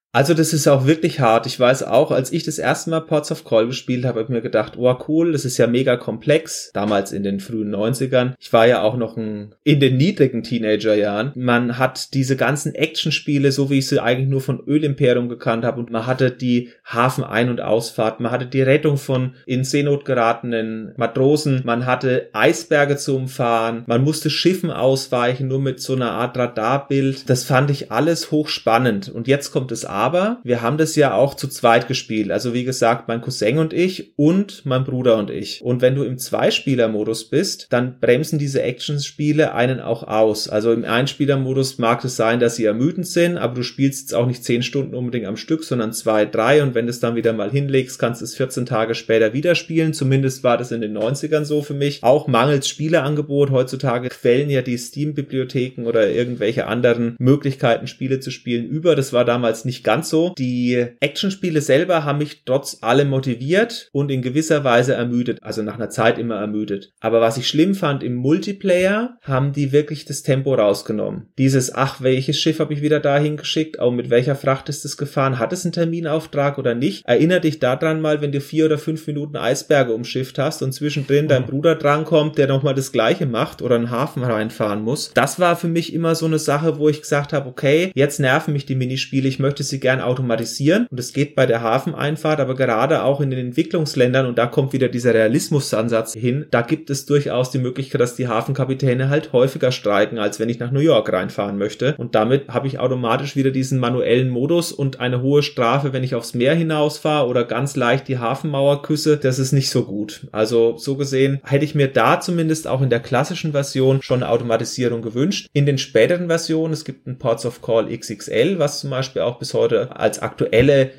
Also das ist auch wirklich hart. Ich weiß auch, als ich das erste Mal Ports of Call gespielt habe, habe ich mir gedacht, oh cool, das ist ja mega komplex. Damals in den frühen 90ern. Ich war ja auch noch in den niedrigen Teenagerjahren. Man hat diese ganzen Actionspiele, so wie ich sie eigentlich nur von Ölimperium gekannt habe, und man hatte die Hafenein- und Ausfahrt, man hatte die Rettung von in Seenot geratenen Matrosen, man hatte Eisberge zu umfahren, man musste Schiffen ausweichen, nur mit so einer Art Radarbild. Das fand ich alles hochspannend. Und jetzt kommt es aber, wir haben das ja auch zu zweit gespielt. Also wie gesagt, mein Cousin und ich und mein Bruder und ich. Und wenn du im Zweispieler-Modus bist, dann bremsen diese Actionspiele einen auch aus. Also im Einspieler-Modus mag es sein, dass sie ermüdend sind, aber du spielst jetzt auch nicht 10 Stunden unbedingt am Stück, sondern 2, 3. Und wenn du es dann wieder mal hinlegst, kannst du es 14 Tage später wieder spielen. Zumindest war das in den 90ern so für mich. Auch mangels Spieleangebot. Heutzutage quellen ja die Steam-Bibliotheken oder irgendwelche anderen Möglichkeiten, Spiele zu spielen über. Das war damals nicht ganz so. Die Actionspiele selber haben mich trotz allem motiviert und in gewisser Weise ermüdet. Also nach einer Zeit immer ermüdet. Aber was ich schlimm fand, im Multiplayer haben die wirklich das Tempo rausgenommen. Dieses, ach, welches Schiff habe ich wieder dahin geschickt? Auch mit welcher Fracht ist es gefahren? Hat es einen Terminauftrag oder nicht? Erinner dich daran mal, wenn du 4 oder 5 Minuten Eisberge umschifft hast und zwischendrin dein Bruder drankommt, der nochmal das Gleiche macht oder einen Hafen reinfahren muss. Das war für mich immer so eine Sache, wo ich gesagt habe, okay, jetzt nerven mich die Minispiele, ich möchte sie gern automatisieren und es geht bei der Hafeneinfahrt, aber gerade auch in den Entwicklungsländern, und da kommt wieder dieser Realismusansatz hin, da gibt es durchaus die Möglichkeit, dass die Hafenkapitäne halt häufiger streiken, als wenn ich nach New York reinfahren möchte, und damit habe ich automatisch wieder diesen manuellen Modus und eine hohe Strafe, wenn ich aufs Meer hinausfahre oder ganz leicht die Hafenmauer küsse. Das ist nicht so gut. Also so gesehen hätte ich mir da zumindest auch in der klassischen Version schon eine Automatisierung gewünscht. In den späteren Versionen, es gibt ein Ports of Call XXL, was zum Beispiel auch bis heute als aktuelle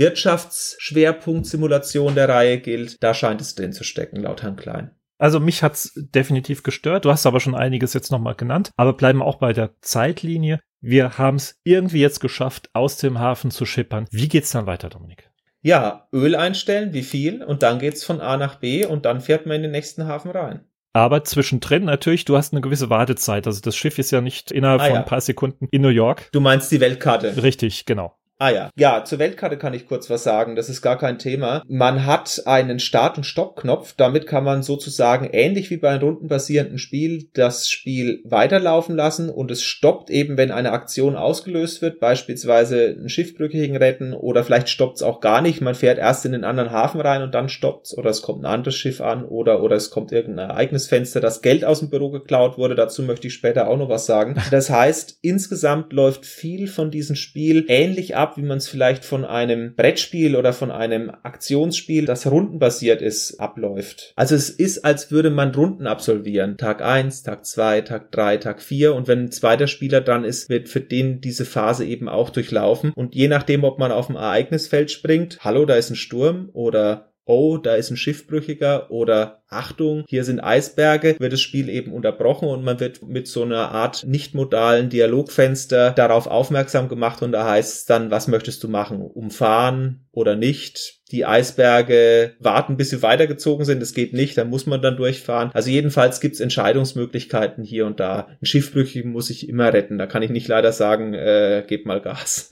Wirtschaftsschwerpunktsimulation der Reihe gilt. Da scheint es drin zu stecken, laut Herrn Klein. Also mich hat's definitiv gestört. Du hast aber schon einiges jetzt nochmal genannt. Aber bleiben auch bei der Zeitlinie. Wir haben es irgendwie jetzt geschafft, aus dem Hafen zu schippern. Wie geht's dann weiter, Dominik? Ja, Öl einstellen, wie viel? Und dann geht's von A nach B und dann fährt man in den nächsten Hafen rein. Aber zwischendrin natürlich, du hast eine gewisse Wartezeit. Also das Schiff ist ja nicht innerhalb von ein paar Sekunden in New York. Du meinst die Weltkarte? Richtig, genau. Ah ja. Ja, zur Weltkarte kann ich kurz was sagen. Das ist gar kein Thema. Man hat einen Start- und Stopp-Knopf. Damit kann man sozusagen ähnlich wie bei einem rundenbasierenden Spiel das Spiel weiterlaufen lassen und es stoppt eben, wenn eine Aktion ausgelöst wird, beispielsweise einen Schiffbrüchigen retten, oder vielleicht stoppt es auch gar nicht. Man fährt erst in den anderen Hafen rein und dann stoppt es, oder es kommt ein anderes Schiff an oder es kommt irgendein Ereignisfenster, das Geld aus dem Büro geklaut wurde. Dazu möchte ich später auch noch was sagen. Das heißt, insgesamt läuft viel von diesem Spiel ähnlich ab, wie man es vielleicht von einem Brettspiel oder von einem Aktionsspiel, das rundenbasiert ist, abläuft. Also es ist, als würde man Runden absolvieren. Tag 1, Tag 2, Tag 3, Tag 4, und wenn ein zweiter Spieler dran ist, wird für den diese Phase eben auch durchlaufen. Und je nachdem, ob man auf dem Ereignisfeld springt, hallo, da ist ein Sturm, oder oh, da ist ein Schiffbrüchiger, oder Achtung, hier sind Eisberge, wird das Spiel eben unterbrochen und man wird mit so einer Art nicht-modalen Dialogfenster darauf aufmerksam gemacht, und da heißt es dann, was möchtest du machen? Umfahren oder nicht? Die Eisberge warten, bis sie weitergezogen sind, das geht nicht, dann muss man dann durchfahren. Also jedenfalls gibt's Entscheidungsmöglichkeiten hier und da. Ein Schiffbrüchigen muss ich immer retten, da kann ich nicht leider sagen, gebt mal Gas.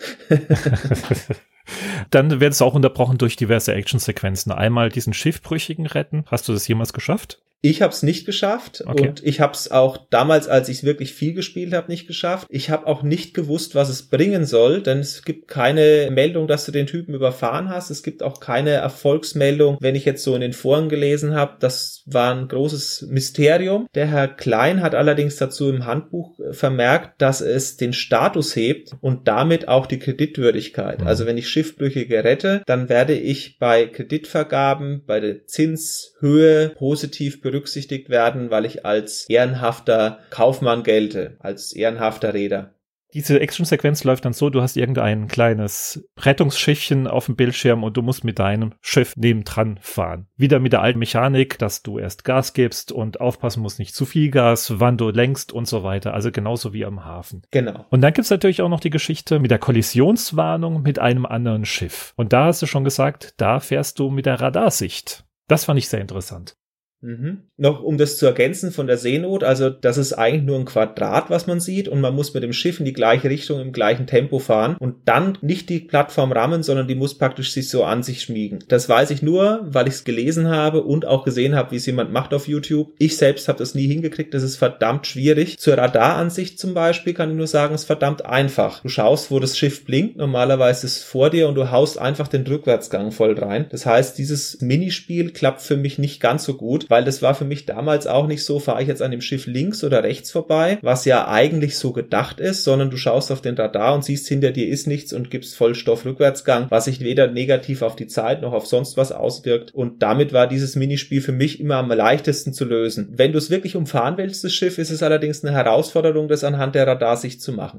Dann wird es auch unterbrochen durch diverse Actionsequenzen. Einmal diesen Schiffbrüchigen retten. Hast du das jemals geschafft? Ich habe es nicht geschafft, okay. Und ich habe es auch damals, als ich wirklich viel gespielt habe, nicht geschafft. Ich habe auch nicht gewusst, was es bringen soll, denn es gibt keine Meldung, dass du den Typen überfahren hast. Es gibt auch keine Erfolgsmeldung, wenn ich jetzt so in den Foren gelesen habe. Das war ein großes Mysterium. Der Herr Klein hat allerdings dazu im Handbuch vermerkt, dass es den Status hebt und damit auch die Kreditwürdigkeit. Also wenn ich Schiffbrüchige rette, dann werde ich bei Kreditvergaben, bei der Zinshöhe positiv berücksichtigt werden, weil ich als ehrenhafter Kaufmann gelte, als ehrenhafter Reeder. Diese Actionsequenz läuft dann so, du hast irgendein kleines Rettungsschiffchen auf dem Bildschirm und du musst mit deinem Schiff nebendran fahren. Wieder mit der alten Mechanik, dass du erst Gas gibst und aufpassen musst, nicht zu viel Gas, wann du lenkst und so weiter. Also genauso wie am Hafen. Genau. Und dann gibt's natürlich auch noch die Geschichte mit der Kollisionswarnung mit einem anderen Schiff. Und da hast du schon gesagt, da fährst du mit der Radarsicht. Das fand ich sehr interessant. Noch um das zu ergänzen von der Seenot, also das ist eigentlich nur ein Quadrat, was man sieht und man muss mit dem Schiff in die gleiche Richtung im gleichen Tempo fahren und dann nicht die Plattform rammen, sondern die muss praktisch sich so an sich schmiegen. Das weiß ich nur, weil ich es gelesen habe und auch gesehen habe, wie es jemand macht auf YouTube. Ich selbst habe das nie hingekriegt, das ist verdammt schwierig. Zur Radaransicht zum Beispiel kann ich nur sagen, ist verdammt einfach. Du schaust, wo das Schiff blinkt, normalerweise ist es vor dir und du haust einfach den Rückwärtsgang voll rein. Das heißt, dieses Minispiel klappt für mich nicht ganz so gut, weil das war für mich damals auch nicht so, fahre ich jetzt an dem Schiff links oder rechts vorbei, was ja eigentlich so gedacht ist, sondern du schaust auf den Radar und siehst, hinter dir ist nichts und gibst Vollstoff-Rückwärtsgang, was sich weder negativ auf die Zeit noch auf sonst was auswirkt. Und damit war dieses Minispiel für mich immer am leichtesten zu lösen. Wenn du es wirklich umfahren willst, das Schiff, ist es allerdings eine Herausforderung, das anhand der Radarsicht zu machen.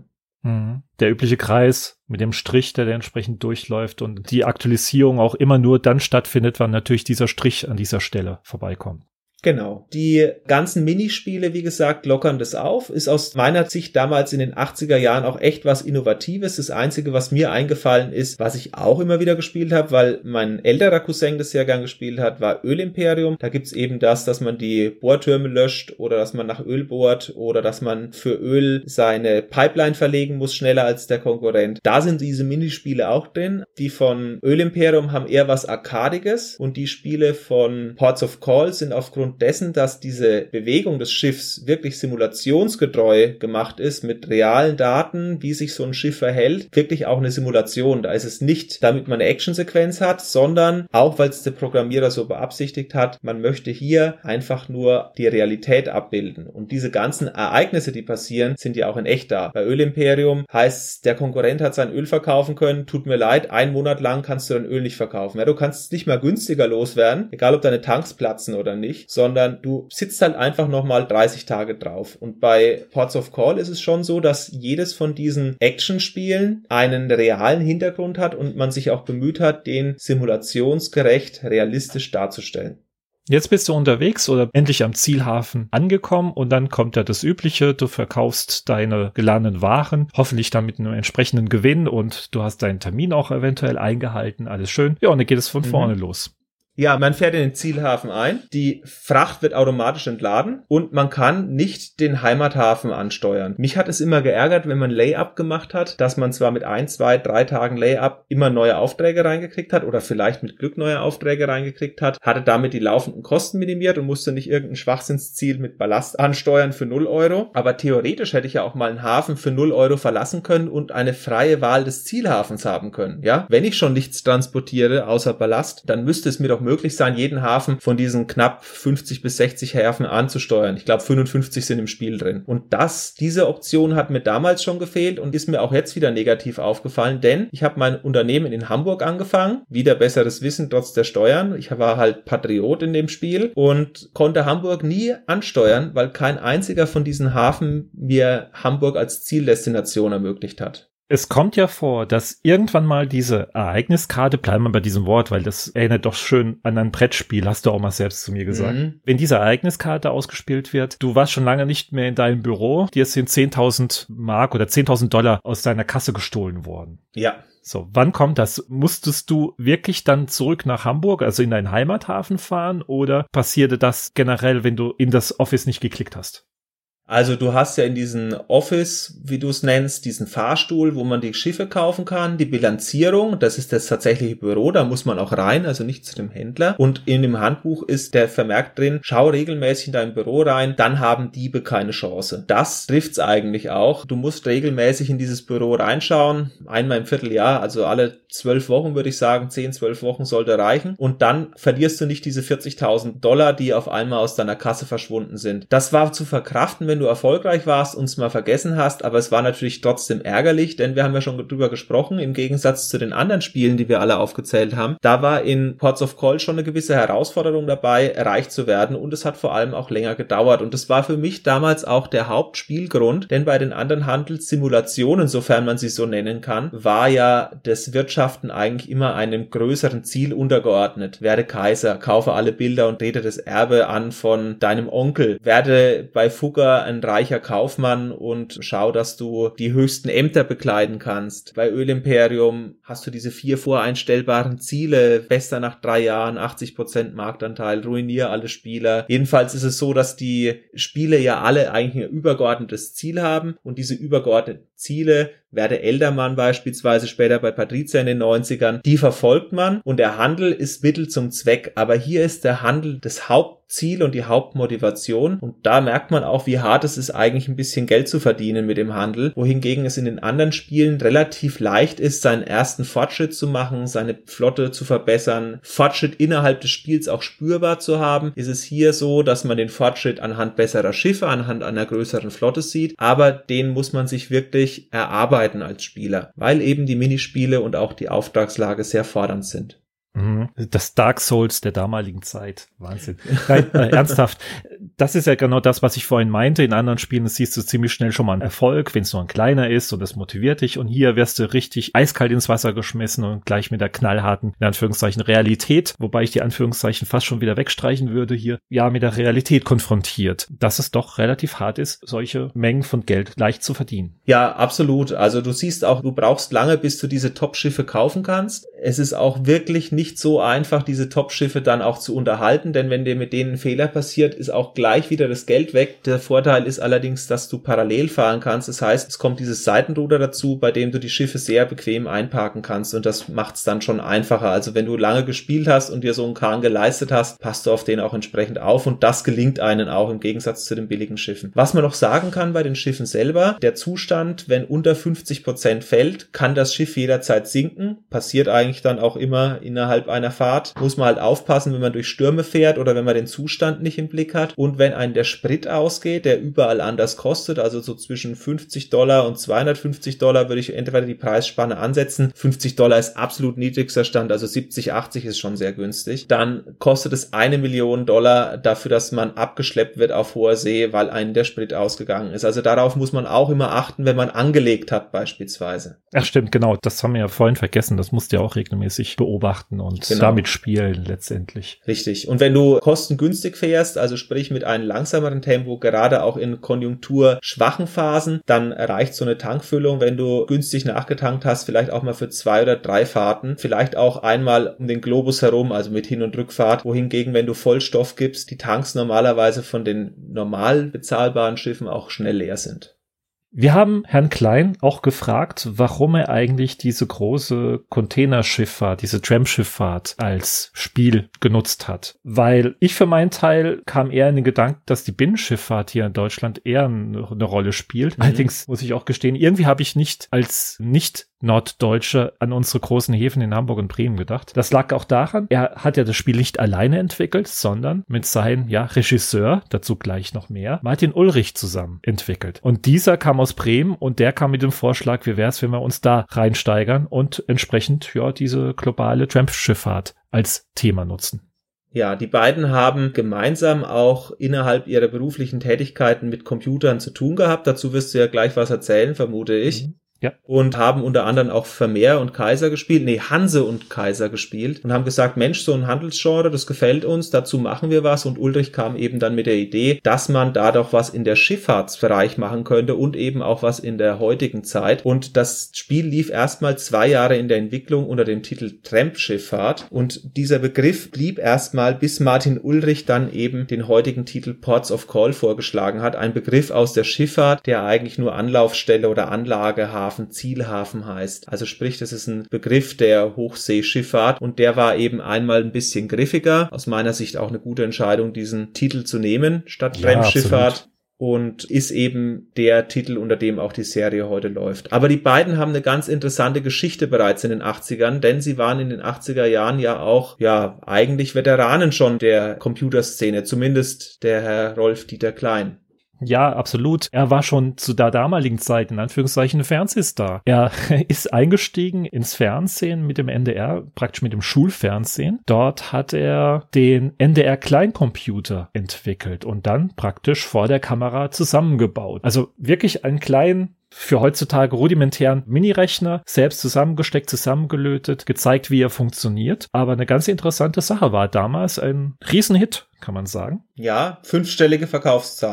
Der übliche Kreis mit dem Strich, der entsprechend durchläuft und die Aktualisierung auch immer nur dann stattfindet, wann natürlich dieser Strich an dieser Stelle vorbeikommt. Genau. Die ganzen Minispiele, wie gesagt, lockern das auf. Ist aus meiner Sicht damals in den 80er Jahren auch echt was Innovatives. Das Einzige, was mir eingefallen ist, was ich auch immer wieder gespielt habe, weil mein älterer Cousin das sehr gern gespielt hat, war Ölimperium. Da gibt's eben das, dass man die Bohrtürme löscht oder dass man nach Öl bohrt oder dass man für Öl seine Pipeline verlegen muss, schneller als der Konkurrent. Da sind diese Minispiele auch drin. Die von Ölimperium haben eher was Arkadiges und die Spiele von Ports of Call sind aufgrund dessen, dass diese Bewegung des Schiffs wirklich simulationsgetreu gemacht ist, mit realen Daten, wie sich so ein Schiff verhält, wirklich auch eine Simulation. Da ist es nicht, damit man eine Actionsequenz hat, sondern auch, weil es der Programmierer so beabsichtigt hat, man möchte hier einfach nur die Realität abbilden. Und diese ganzen Ereignisse, die passieren, sind ja auch in echt da. Bei Ölimperium heißt, der Konkurrent hat sein Öl verkaufen können, tut mir leid, 1 Monat lang kannst du dein Öl nicht verkaufen. Ja, du kannst es nicht mal günstiger loswerden, egal ob deine Tanks platzen oder nicht, sondern du sitzt halt einfach nochmal 30 Tage drauf. Und bei Ports of Call ist es schon so, dass jedes von diesen Actionspielen einen realen Hintergrund hat und man sich auch bemüht hat, den simulationsgerecht realistisch darzustellen. Jetzt bist du unterwegs oder endlich am Zielhafen angekommen und dann kommt ja das Übliche, du verkaufst deine geladenen Waren, hoffentlich dann mit einem entsprechenden Gewinn und du hast deinen Termin auch eventuell eingehalten, alles schön. Ja, und dann geht es von vorne los. Ja, man fährt in den Zielhafen ein, die Fracht wird automatisch entladen und man kann nicht den Heimathafen ansteuern. Mich hat es immer geärgert, wenn man Layup gemacht hat, dass man zwar mit 1, 2, 3 Tagen Layup immer neue Aufträge reingekriegt hat oder vielleicht mit Glück neue Aufträge reingekriegt hat, hatte damit die laufenden Kosten minimiert und musste nicht irgendein Schwachsinnsziel mit Ballast ansteuern für 0 Euro. Aber theoretisch hätte ich ja auch mal einen Hafen für 0 Euro verlassen können und eine freie Wahl des Zielhafens haben können. Ja, wenn ich schon nichts transportiere außer Ballast, dann müsste es mir doch möglich sein, jeden Hafen von diesen knapp 50 bis 60 Häfen anzusteuern. Ich glaube, 55 sind im Spiel drin. Und diese Option hat mir damals schon gefehlt und ist mir auch jetzt wieder negativ aufgefallen, denn ich habe mein Unternehmen in Hamburg angefangen, wieder besseres Wissen trotz der Steuern. Ich war halt Patriot in dem Spiel und konnte Hamburg nie ansteuern, weil kein einziger von diesen Hafen mir Hamburg als Zieldestination ermöglicht hat. Es kommt ja vor, dass irgendwann mal diese Ereigniskarte, bleiben wir bei diesem Wort, weil das erinnert doch schön an ein Brettspiel, hast du auch mal selbst zu mir gesagt. Wenn diese Ereigniskarte ausgespielt wird, du warst schon lange nicht mehr in deinem Büro, dir sind 10.000 Mark oder 10.000 Dollar aus deiner Kasse gestohlen worden. Ja. So, wann kommt das? Musstest du wirklich dann zurück nach Hamburg, also in deinen Heimathafen fahren, oder passierte das generell, wenn du in das Office nicht geklickt hast? Also du hast ja in diesem Office, wie du es nennst, diesen Fahrstuhl, wo man die Schiffe kaufen kann, die Bilanzierung, das ist das tatsächliche Büro, da muss man auch rein, also nicht zu dem Händler. Und in dem Handbuch ist der Vermerk drin, schau regelmäßig in dein Büro rein, dann haben Diebe keine Chance. Das trifft's eigentlich auch. Du musst regelmäßig in dieses Büro reinschauen, einmal im Vierteljahr, also alle 12 Wochen würde ich sagen, 10, 12 Wochen sollte reichen. Und dann verlierst du nicht diese 40.000 Dollar, die auf einmal aus deiner Kasse verschwunden sind. Das war zu verkraften, wenn du erfolgreich warst und es mal vergessen hast, aber es war natürlich trotzdem ärgerlich, denn wir haben ja schon drüber gesprochen, im Gegensatz zu den anderen Spielen, die wir alle aufgezählt haben, da war in Ports of Call schon eine gewisse Herausforderung dabei, reich zu werden und es hat vor allem auch länger gedauert und das war für mich damals auch der Hauptspielgrund, denn bei den anderen Handelssimulationen, sofern man sie so nennen kann, war ja das Wirtschaften eigentlich immer einem größeren Ziel untergeordnet. Werde Kaiser, kaufe alle Bilder und trete das Erbe an von deinem Onkel, werde bei Fugger ein reicher Kaufmann und schau, dass du die höchsten Ämter bekleiden kannst. Bei Ölimperium hast du diese 4 voreinstellbaren Ziele, bester nach 3 Jahren, 80% Marktanteil, ruinier alle Spieler. Jedenfalls ist es so, dass die Spiele ja alle eigentlich ein übergeordnetes Ziel haben und diese übergeordneten Ziele, Werde Eldermann beispielsweise später bei Patrizia in den 90ern, die verfolgt man und der Handel ist Mittel zum Zweck, aber hier ist der Handel das Hauptziel und die Hauptmotivation und da merkt man auch, wie hart es ist, eigentlich ein bisschen Geld zu verdienen mit dem Handel, wohingegen es in den anderen Spielen relativ leicht ist, seinen ersten Fortschritt zu machen, seine Flotte zu verbessern, Fortschritt innerhalb des Spiels auch spürbar zu haben, ist es hier so, dass man den Fortschritt anhand besserer Schiffe, anhand einer größeren Flotte sieht, aber den muss man sich wirklich erarbeiten als Spieler, weil eben die Minispiele und auch die Auftragslage sehr fordernd sind. Das Dark Souls der damaligen Zeit. Wahnsinn. Nein, ernsthaft. Das ist ja genau das, was ich vorhin meinte. In anderen Spielen siehst du ziemlich schnell schon mal einen Erfolg, wenn es nur ein kleiner ist und das motiviert dich. Und hier wirst du richtig eiskalt ins Wasser geschmissen und gleich mit der knallharten, in Anführungszeichen, Realität, wobei ich die Anführungszeichen fast schon wieder wegstreichen würde hier, ja, mit der Realität konfrontiert. Dass es doch relativ hart ist, solche Mengen von Geld leicht zu verdienen. Ja, absolut. Also du siehst auch, du brauchst lange, bis du diese Top-Schiffe kaufen kannst. Es ist auch wirklich nicht so einfach, diese Top-Schiffe dann auch zu unterhalten, denn wenn dir mit denen ein Fehler passiert, ist auch gleich wieder das Geld weg. Der Vorteil ist allerdings, dass du parallel fahren kannst. Das heißt, es kommt dieses Seitenruder dazu, bei dem du die Schiffe sehr bequem einparken kannst und das macht es dann schon einfacher. Also wenn du lange gespielt hast und dir so einen Kahn geleistet hast, passt du auf den auch entsprechend auf und das gelingt einen auch im Gegensatz zu den billigen Schiffen. Was man noch sagen kann bei den Schiffen selber, der Zustand, wenn unter 50% fällt, kann das Schiff jederzeit sinken. Passiert eigentlich dann auch immer innerhalb einer Fahrt. Muss man halt aufpassen, wenn man durch Stürme fährt oder wenn man den Zustand nicht im Blick hat. Und wenn einem der Sprit ausgeht, der überall anders kostet, also so zwischen $50 und $250 würde ich entweder die Preisspanne ansetzen. $50 ist absolut niedrigster Stand, also 70, 80 ist schon sehr günstig. Dann kostet es $1 Million dafür, dass man abgeschleppt wird auf hoher See, weil einem der Sprit ausgegangen ist. Also darauf muss man auch immer achten, wenn man angelegt hat beispielsweise. Ach stimmt, genau. Das haben wir ja vorhin vergessen. Das musst du ja auch regelmäßig beobachten und damit spielen letztendlich. Richtig. Und wenn du kostengünstig fährst, also sprich mit einem langsameren Tempo, gerade auch in konjunkturschwachen Phasen, dann reicht so eine Tankfüllung, wenn du günstig nachgetankt hast, vielleicht auch mal für 2 oder 3 Fahrten, vielleicht auch einmal um den Globus herum, also mit Hin- und Rückfahrt, wohingegen, wenn du Vollstoff gibst, die Tanks normalerweise von den normal bezahlbaren Schiffen auch schnell leer sind. Wir haben Herrn Klein auch gefragt, warum er eigentlich diese große Containerschifffahrt, diese Tramschifffahrt als Spiel genutzt hat. Weil ich für meinen Teil kam eher in den Gedanken, dass die Binnenschifffahrt hier in Deutschland eher eine Rolle spielt. Allerdings muss ich auch gestehen, irgendwie habe ich nicht als Nicht-Norddeutsche an unsere großen Häfen in Hamburg und Bremen gedacht. Das lag auch daran, er hat ja das Spiel nicht alleine entwickelt, sondern mit seinem Regisseur, dazu gleich noch mehr, Martin Ulrich zusammen entwickelt. Und dieser kam aus Bremen und der kam mit dem Vorschlag, wie wäre es, wenn wir uns da reinsteigern und entsprechend diese globale Tramschifffahrt als Thema nutzen. Ja, die beiden haben gemeinsam auch innerhalb ihrer beruflichen Tätigkeiten mit Computern zu tun gehabt. Dazu wirst du ja gleich was erzählen, vermute ich. Ja. Und haben unter anderem auch Vermeer und Kaiser gespielt, Hanse und Kaiser gespielt und haben gesagt, Mensch, so ein Handelsgenre, das gefällt uns, dazu machen wir was und Ulrich kam eben dann mit der Idee, dass man da doch was in der Schifffahrtsbereich machen könnte und eben auch was in der heutigen Zeit und das Spiel lief erstmal 2 Jahre in der Entwicklung unter dem Titel Tramp-Schifffahrt und dieser Begriff blieb erstmal, bis Martin Ulrich dann eben den heutigen Titel Ports of Call vorgeschlagen hat, ein Begriff aus der Schifffahrt, der eigentlich nur Anlaufstelle oder Anlage hat. Zielhafen heißt. Also sprich, das ist ein Begriff der Hochseeschifffahrt und der war eben einmal ein bisschen griffiger. Aus meiner Sicht auch eine gute Entscheidung, diesen Titel zu nehmen statt Tramschifffahrt. Und ist eben der Titel, unter dem auch die Serie heute läuft. Aber die beiden haben eine ganz interessante Geschichte bereits in den 80ern, denn sie waren in den 80er Jahren ja auch, eigentlich Veteranen schon der Computerszene, zumindest der Herr Rolf-Dieter Klein. Ja, absolut. Er war schon zu der damaligen Zeit in Anführungszeichen ein Fernsehstar. Er ist eingestiegen ins Fernsehen mit dem NDR, praktisch mit dem Schulfernsehen. Dort hat er den NDR Kleincomputer entwickelt und dann praktisch vor der Kamera zusammengebaut. Also wirklich einen kleinen, für heutzutage rudimentären Minirechner, selbst zusammengesteckt, zusammengelötet, gezeigt, wie er funktioniert. Aber eine ganz interessante Sache, war damals ein Riesenhit, kann man sagen. Ja, 5-stellige Verkaufszahlen.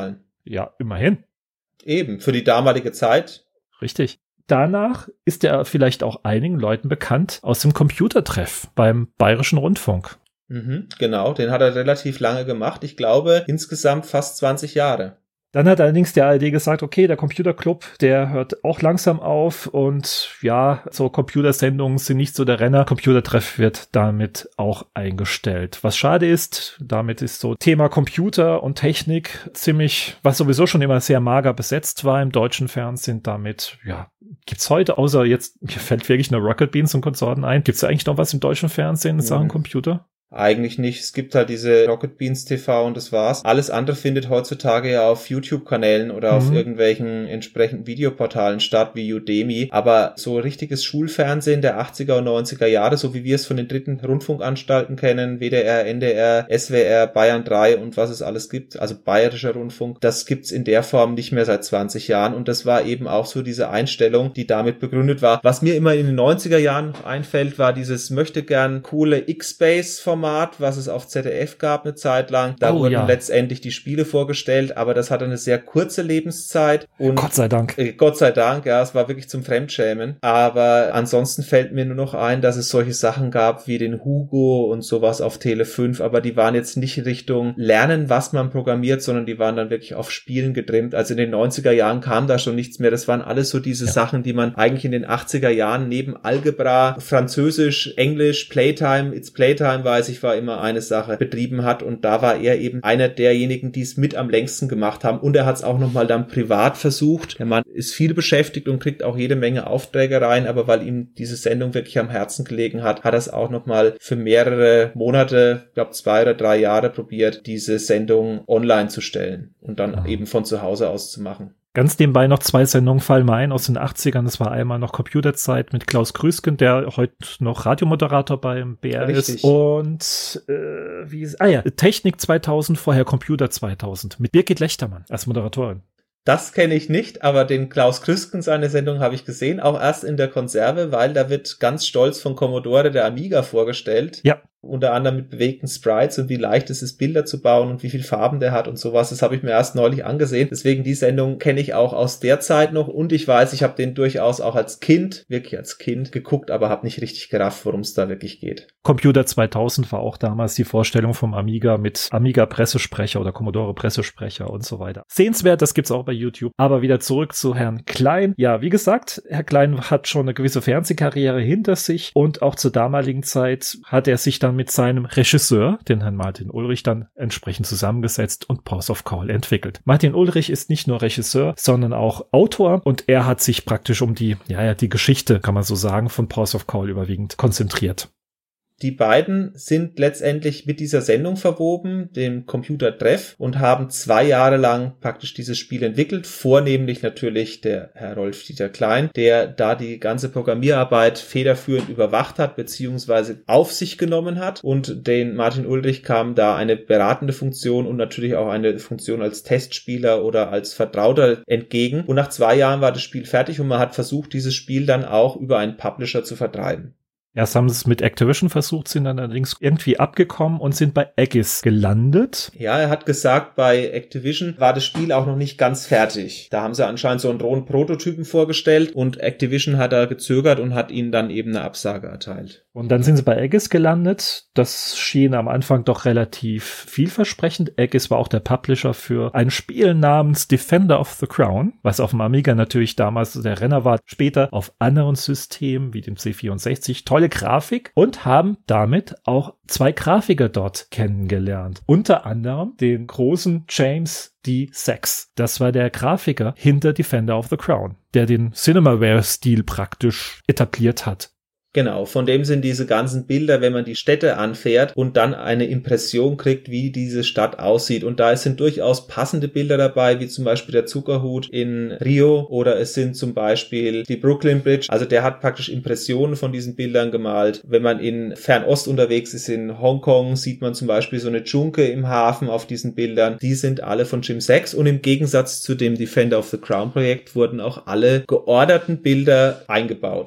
Ja, immerhin. Eben, für die damalige Zeit. Richtig. Danach ist er vielleicht auch einigen Leuten bekannt aus dem Computertreff beim Bayerischen Rundfunk. Genau, den hat er relativ lange gemacht. Ich glaube, insgesamt fast 20 Jahre. Dann hat allerdings der ARD gesagt, okay, der Computerclub, der hört auch langsam auf und ja, so Computersendungen sind nicht so der Renner. Computertreff wird damit auch eingestellt. Was schade ist, damit ist so Thema Computer und Technik ziemlich, was sowieso schon immer sehr mager besetzt war im deutschen Fernsehen, damit, ja, gibt's heute, außer jetzt, mir fällt wirklich nur Rocket Beans und Konsorten ein, gibt's da eigentlich noch was im deutschen Fernsehen in Sachen Computer? Eigentlich nicht. Es gibt halt diese Rocket Beans TV und das war's. Alles andere findet heutzutage ja auf YouTube-Kanälen oder auf irgendwelchen entsprechenden Videoportalen statt, wie Udemy. Aber so richtiges Schulfernsehen der 80er und 90er Jahre, so wie wir es von den dritten Rundfunkanstalten kennen, WDR, NDR, SWR, Bayern 3 und was es alles gibt, also Bayerischer Rundfunk, das gibt's in der Form nicht mehr seit 20 Jahren. Und das war eben auch so diese Einstellung, die damit begründet war. Was mir immer in den 90er Jahren noch einfällt, war dieses möchte gern coole X-Base-Format, was es auf ZDF gab eine Zeit lang. Da wurden letztendlich die Spiele vorgestellt, aber das hatte eine sehr kurze Lebenszeit. Und Gott sei Dank. Gott sei Dank, ja, es war wirklich zum Fremdschämen. Aber ansonsten fällt mir nur noch ein, dass es solche Sachen gab wie den Hugo und sowas auf Tele 5, aber die waren jetzt nicht in Richtung Lernen, was man programmiert, sondern die waren dann wirklich auf Spielen getrimmt. Also in den 90er Jahren kam da schon nichts mehr. Das waren alles so diese Sachen, die man eigentlich in den 80er Jahren neben Algebra, Französisch, Englisch, Playtime, It's Playtime, weiß ich, war immer eine Sache, betrieben hat und da war er eben einer derjenigen, die es mit am längsten gemacht haben und er hat es auch nochmal dann privat versucht. Der Mann ist viel beschäftigt und kriegt auch jede Menge Aufträge rein, aber weil ihm diese Sendung wirklich am Herzen gelegen hat, hat er es auch nochmal für mehrere Monate, ich glaube 2 oder 3 Jahre probiert, diese Sendung online zu stellen und dann eben von zu Hause aus zu machen. Ganz nebenbei noch 2 Sendungen fallen mir ein aus den 80ern. Das war einmal noch Computerzeit mit Klaus Krüsken, der heute noch Radiomoderator beim BR ist. Und Technik 2000, vorher Computer 2000 mit Birgit Lechtermann als Moderatorin. Das kenne ich nicht, aber den Klaus Krüsken, seine Sendung habe ich gesehen, auch erst in der Konserve, weil da wird ganz stolz von Commodore der Amiga vorgestellt. Ja. Unter anderem mit bewegten Sprites und wie leicht es ist, Bilder zu bauen und wie viel Farben der hat und sowas. Das habe ich mir erst neulich angesehen. Deswegen die Sendung kenne ich auch aus der Zeit noch und ich weiß, ich habe den durchaus auch wirklich als Kind geguckt, aber habe nicht richtig gerafft, worum es da wirklich geht. Computer 2000 war auch damals die Vorstellung vom Amiga mit Amiga-Pressesprecher oder Commodore-Pressesprecher und so weiter. Sehenswert, das gibt's auch bei YouTube. Aber wieder zurück zu Herrn Klein. Ja, wie gesagt, Herr Klein hat schon eine gewisse Fernsehkarriere hinter sich und auch zur damaligen Zeit hat er sich dann mit seinem Regisseur, den Herrn Martin Ulrich, dann entsprechend zusammengesetzt und Pulse of Call entwickelt. Martin Ulrich ist nicht nur Regisseur, sondern auch Autor und er hat sich praktisch um die Geschichte, kann man so sagen, von Pulse of Call überwiegend konzentriert. Die beiden sind letztendlich mit dieser Sendung verwoben, dem Computertreff, und haben 2 Jahre lang praktisch dieses Spiel entwickelt, vornehmlich natürlich der Herr Rolf-Dieter Klein, der da die ganze Programmierarbeit federführend überwacht hat, beziehungsweise auf sich genommen hat, und den Martin Ulrich kam da eine beratende Funktion und natürlich auch eine Funktion als Testspieler oder als Vertrauter entgegen. Und nach 2 Jahren war das Spiel fertig und man hat versucht, dieses Spiel dann auch über einen Publisher zu vertreiben. Erst haben sie es mit Activision versucht, sind dann allerdings irgendwie abgekommen und sind bei Aegis gelandet. Ja, er hat gesagt, bei Activision war das Spiel auch noch nicht ganz fertig. Da haben sie anscheinend so einen rohen Prototypen vorgestellt und Activision hat da gezögert und hat ihnen dann eben eine Absage erteilt. Und dann sind sie bei Aegis gelandet. Das schien am Anfang doch relativ vielversprechend. Aegis war auch der Publisher für ein Spiel namens Defender of the Crown, was auf dem Amiga natürlich damals der Renner war. Später auf anderen Systemen wie dem C64. Tolle Grafik und haben damit auch 2 Grafiker dort kennengelernt. Unter anderem den großen James D. Sachs. Das war der Grafiker hinter Defender of the Crown, der den Cinemaware-Stil praktisch etabliert hat. Genau, von dem sind diese ganzen Bilder, wenn man die Städte anfährt und dann eine Impression kriegt, wie diese Stadt aussieht. Und da sind durchaus passende Bilder dabei, wie zum Beispiel der Zuckerhut in Rio oder es sind zum Beispiel die Brooklyn Bridge. Also der hat praktisch Impressionen von diesen Bildern gemalt. Wenn man in Fernost unterwegs ist, in Hongkong, sieht man zum Beispiel so eine Dschunke im Hafen auf diesen Bildern. Die sind alle von Jim Sachs und im Gegensatz zu dem Defender of the Crown Projekt wurden auch alle georderten Bilder eingebaut.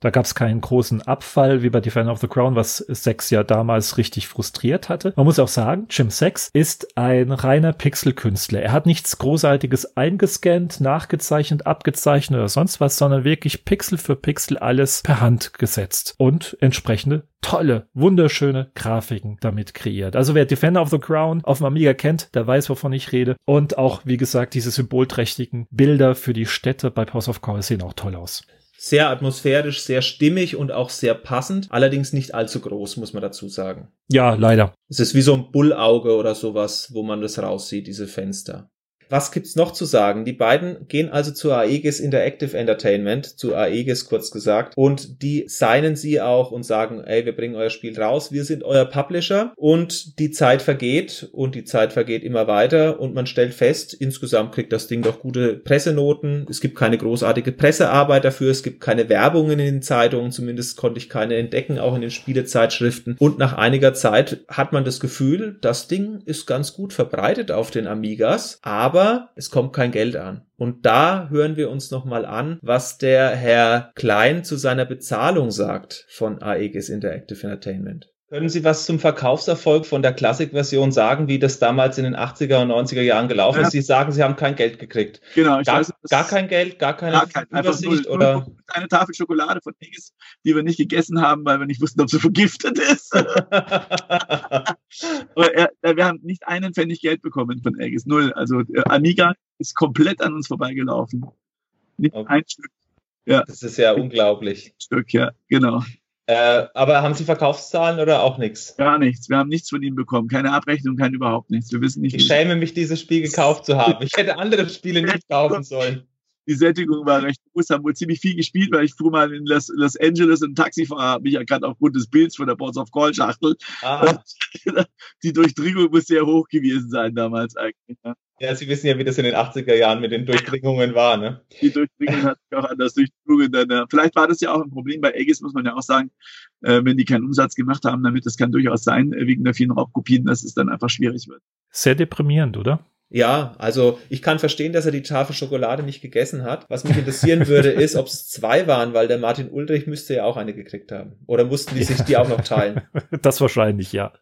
Da gab es keinen großen Abfall wie bei Defender of the Crown, was Sachs ja damals richtig frustriert hatte. Man muss auch sagen, Jim Sachs ist ein reiner Pixelkünstler. Er hat nichts Großartiges eingescannt, nachgezeichnet, abgezeichnet oder sonst was, sondern wirklich Pixel für Pixel alles per Hand gesetzt und entsprechende tolle, wunderschöne Grafiken damit kreiert. Also wer Defender of the Crown auf dem Amiga kennt, der weiß, wovon ich rede. Und auch, wie gesagt, diese symbolträchtigen Bilder für die Städte bei Ports of Call sehen auch toll aus. Sehr atmosphärisch, sehr stimmig und auch sehr passend. Allerdings nicht allzu groß, muss man dazu sagen. Ja, leider. Es ist wie so ein Bullauge oder sowas, wo man das raussieht, diese Fenster. Was gibt's noch zu sagen? Die beiden gehen also zu Aegis Interactive Entertainment, zu Aegis kurz gesagt, und die signen sie auch und sagen, ey, wir bringen euer Spiel raus, wir sind euer Publisher, und die Zeit vergeht immer weiter und man stellt fest, insgesamt kriegt das Ding doch gute Pressenoten, es gibt keine großartige Pressearbeit dafür, es gibt keine Werbungen in den Zeitungen, zumindest konnte ich keine entdecken, auch in den Spielezeitschriften, und nach einiger Zeit hat man das Gefühl, das Ding ist ganz gut verbreitet auf den Amigas, aber es kommt kein Geld an. Und da hören wir uns nochmal an, was der Herr Klein zu seiner Bezahlung sagt von Aegis Interactive Entertainment. Können Sie was zum Verkaufserfolg von der Classic-Version sagen, wie das damals in den 80er und 90er Jahren gelaufen ist? Sie sagen, Sie haben kein Geld gekriegt. Genau. Gar kein Geld, gar keine Übersicht? Oder eine Tafel Schokolade von Aegis, die wir nicht gegessen haben, weil wir nicht wussten, ob sie vergiftet ist. Wir haben nicht einen Pfennig Geld bekommen von Aegis, 0. Also Amiga ist komplett an uns vorbeigelaufen. Nicht ein Stück. Ja. Das ist ja unglaublich. Ein Stück, ja, genau. Aber haben Sie Verkaufszahlen oder auch nichts? Gar nichts. Wir haben nichts von Ihnen bekommen. Keine Abrechnung, kein überhaupt nichts. Wir wissen nicht. Ich schäme mich, dieses Spiel gekauft zu haben. Ich hätte andere Spiele nicht kaufen sollen. Die Sättigung war recht groß, haben wohl ziemlich viel gespielt, weil ich fuhr mal in Los Angeles ein Taxifahrer, habe mich ja gerade aufgrund des Bilds von der Ports of Call Schachtel. Die Durchdringung muss sehr hoch gewesen sein damals eigentlich. Ja. Ja, Sie wissen ja, wie das in den 80er Jahren mit den Durchdringungen war, ne? Die Durchdringung hat sich auch anders durchdrungen. Vielleicht war das ja auch ein Problem bei Aegis, muss man ja auch sagen, wenn die keinen Umsatz gemacht haben damit. Das kann durchaus sein, wegen der vielen Raubkopien, dass es dann einfach schwierig wird. Sehr deprimierend, oder? Ja, also ich kann verstehen, dass er die Tafel Schokolade nicht gegessen hat. Was mich interessieren würde, ist, ob es 2 waren, weil der Martin Ulrich müsste ja auch eine gekriegt haben. Oder mussten die sich die auch noch teilen? Das wahrscheinlich, ja.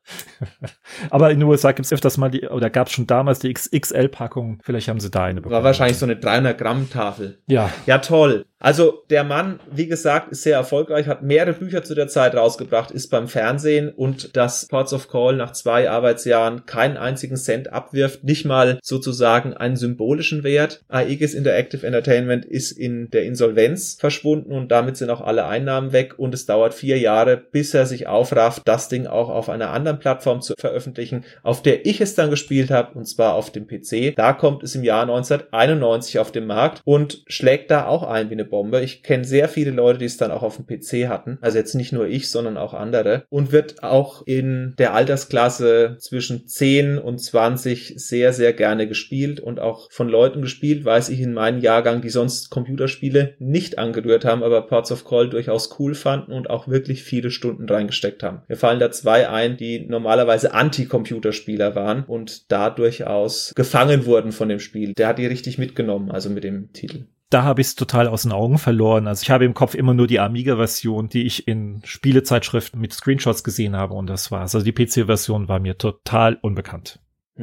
Aber in den USA gibt es öfters mal oder gab es schon damals die XXL-Packung. Vielleicht haben sie da eine bekommen. War wahrscheinlich so eine 300-Gramm-Tafel. Ja. Ja, toll. Also der Mann, wie gesagt, ist sehr erfolgreich, hat mehrere Bücher zu der Zeit rausgebracht, ist beim Fernsehen, und dass Ports of Call nach 2 Arbeitsjahren keinen einzigen Cent abwirft, nicht mal sozusagen einen symbolischen Wert. Aegis Interactive Entertainment ist in der Insolvenz verschwunden und damit sind auch alle Einnahmen weg, und es dauert 4 Jahre, bis er sich aufrafft, das Ding auch auf einer anderen Plattform zu veröffentlichen, auf der ich es dann gespielt habe, und zwar auf dem PC. Da kommt es im Jahr 1991 auf den Markt und schlägt da auch ein wie eine Bombe. Ich kenne sehr viele Leute, die es dann auch auf dem PC hatten. Also jetzt nicht nur ich, sondern auch andere. Und wird auch in der Altersklasse zwischen 10 und 20 sehr, sehr gerne gespielt und auch von Leuten gespielt, weiß ich, in meinem Jahrgang, die sonst Computerspiele nicht angerührt haben, aber Ports of Call durchaus cool fanden und auch wirklich viele Stunden reingesteckt haben. Mir fallen da 2 ein, die normalerweise Anti-Computerspieler waren und da durchaus gefangen wurden von dem Spiel. Der hat die richtig mitgenommen, also mit dem Titel. Da habe ich es total aus den Augen verloren. Also ich habe im Kopf immer nur die Amiga-Version, die ich in Spielezeitschriften mit Screenshots gesehen habe, und das war's. Also die PC-Version war mir total unbekannt.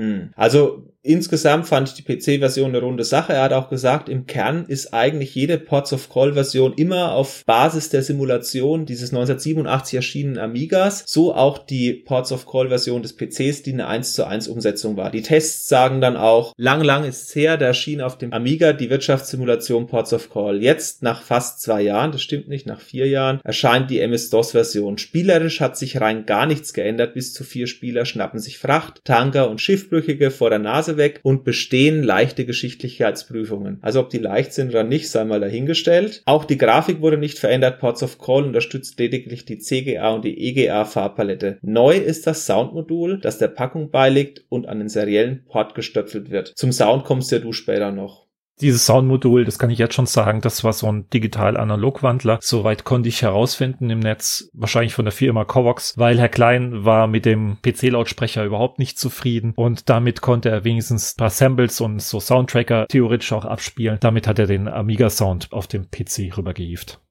Also insgesamt fand ich die PC-Version eine runde Sache. Er hat auch gesagt, im Kern ist eigentlich jede Ports of Call-Version immer auf Basis der Simulation dieses 1987 erschienenen Amigas, so auch die Ports of Call-Version des PCs, die eine 1:1 Umsetzung war. Die Tests sagen dann auch, lang ist es her, da erschien auf dem Amiga die Wirtschaftssimulation Ports of Call. Jetzt, nach fast 2 Jahren, das stimmt nicht, nach 4 Jahren, erscheint die MS-DOS-Version. Spielerisch hat sich rein gar nichts geändert, bis zu 4 Spieler schnappen sich Fracht, Tanker und Schiffbrüchige vor der Nase weg und bestehen leichte Geschicklichkeitsprüfungen. Also ob die leicht sind oder nicht, sei mal dahingestellt. Auch die Grafik wurde nicht verändert. Ports of Call unterstützt lediglich die CGA und die EGA Farbpalette. Neu ist das Soundmodul, das der Packung beiliegt und an den seriellen Port gestöpselt wird. Zum Sound kommst ja du später noch. Dieses Soundmodul, das kann ich jetzt schon sagen, das war so ein Digital-Analog-Wandler. Soweit konnte ich herausfinden im Netz, wahrscheinlich von der Firma Covox, weil Herr Klein war mit dem PC-Lautsprecher überhaupt nicht zufrieden und damit konnte er wenigstens ein paar Samples und so Soundtracker theoretisch auch abspielen. Damit hat er den Amiga-Sound auf dem PC rübergehievt.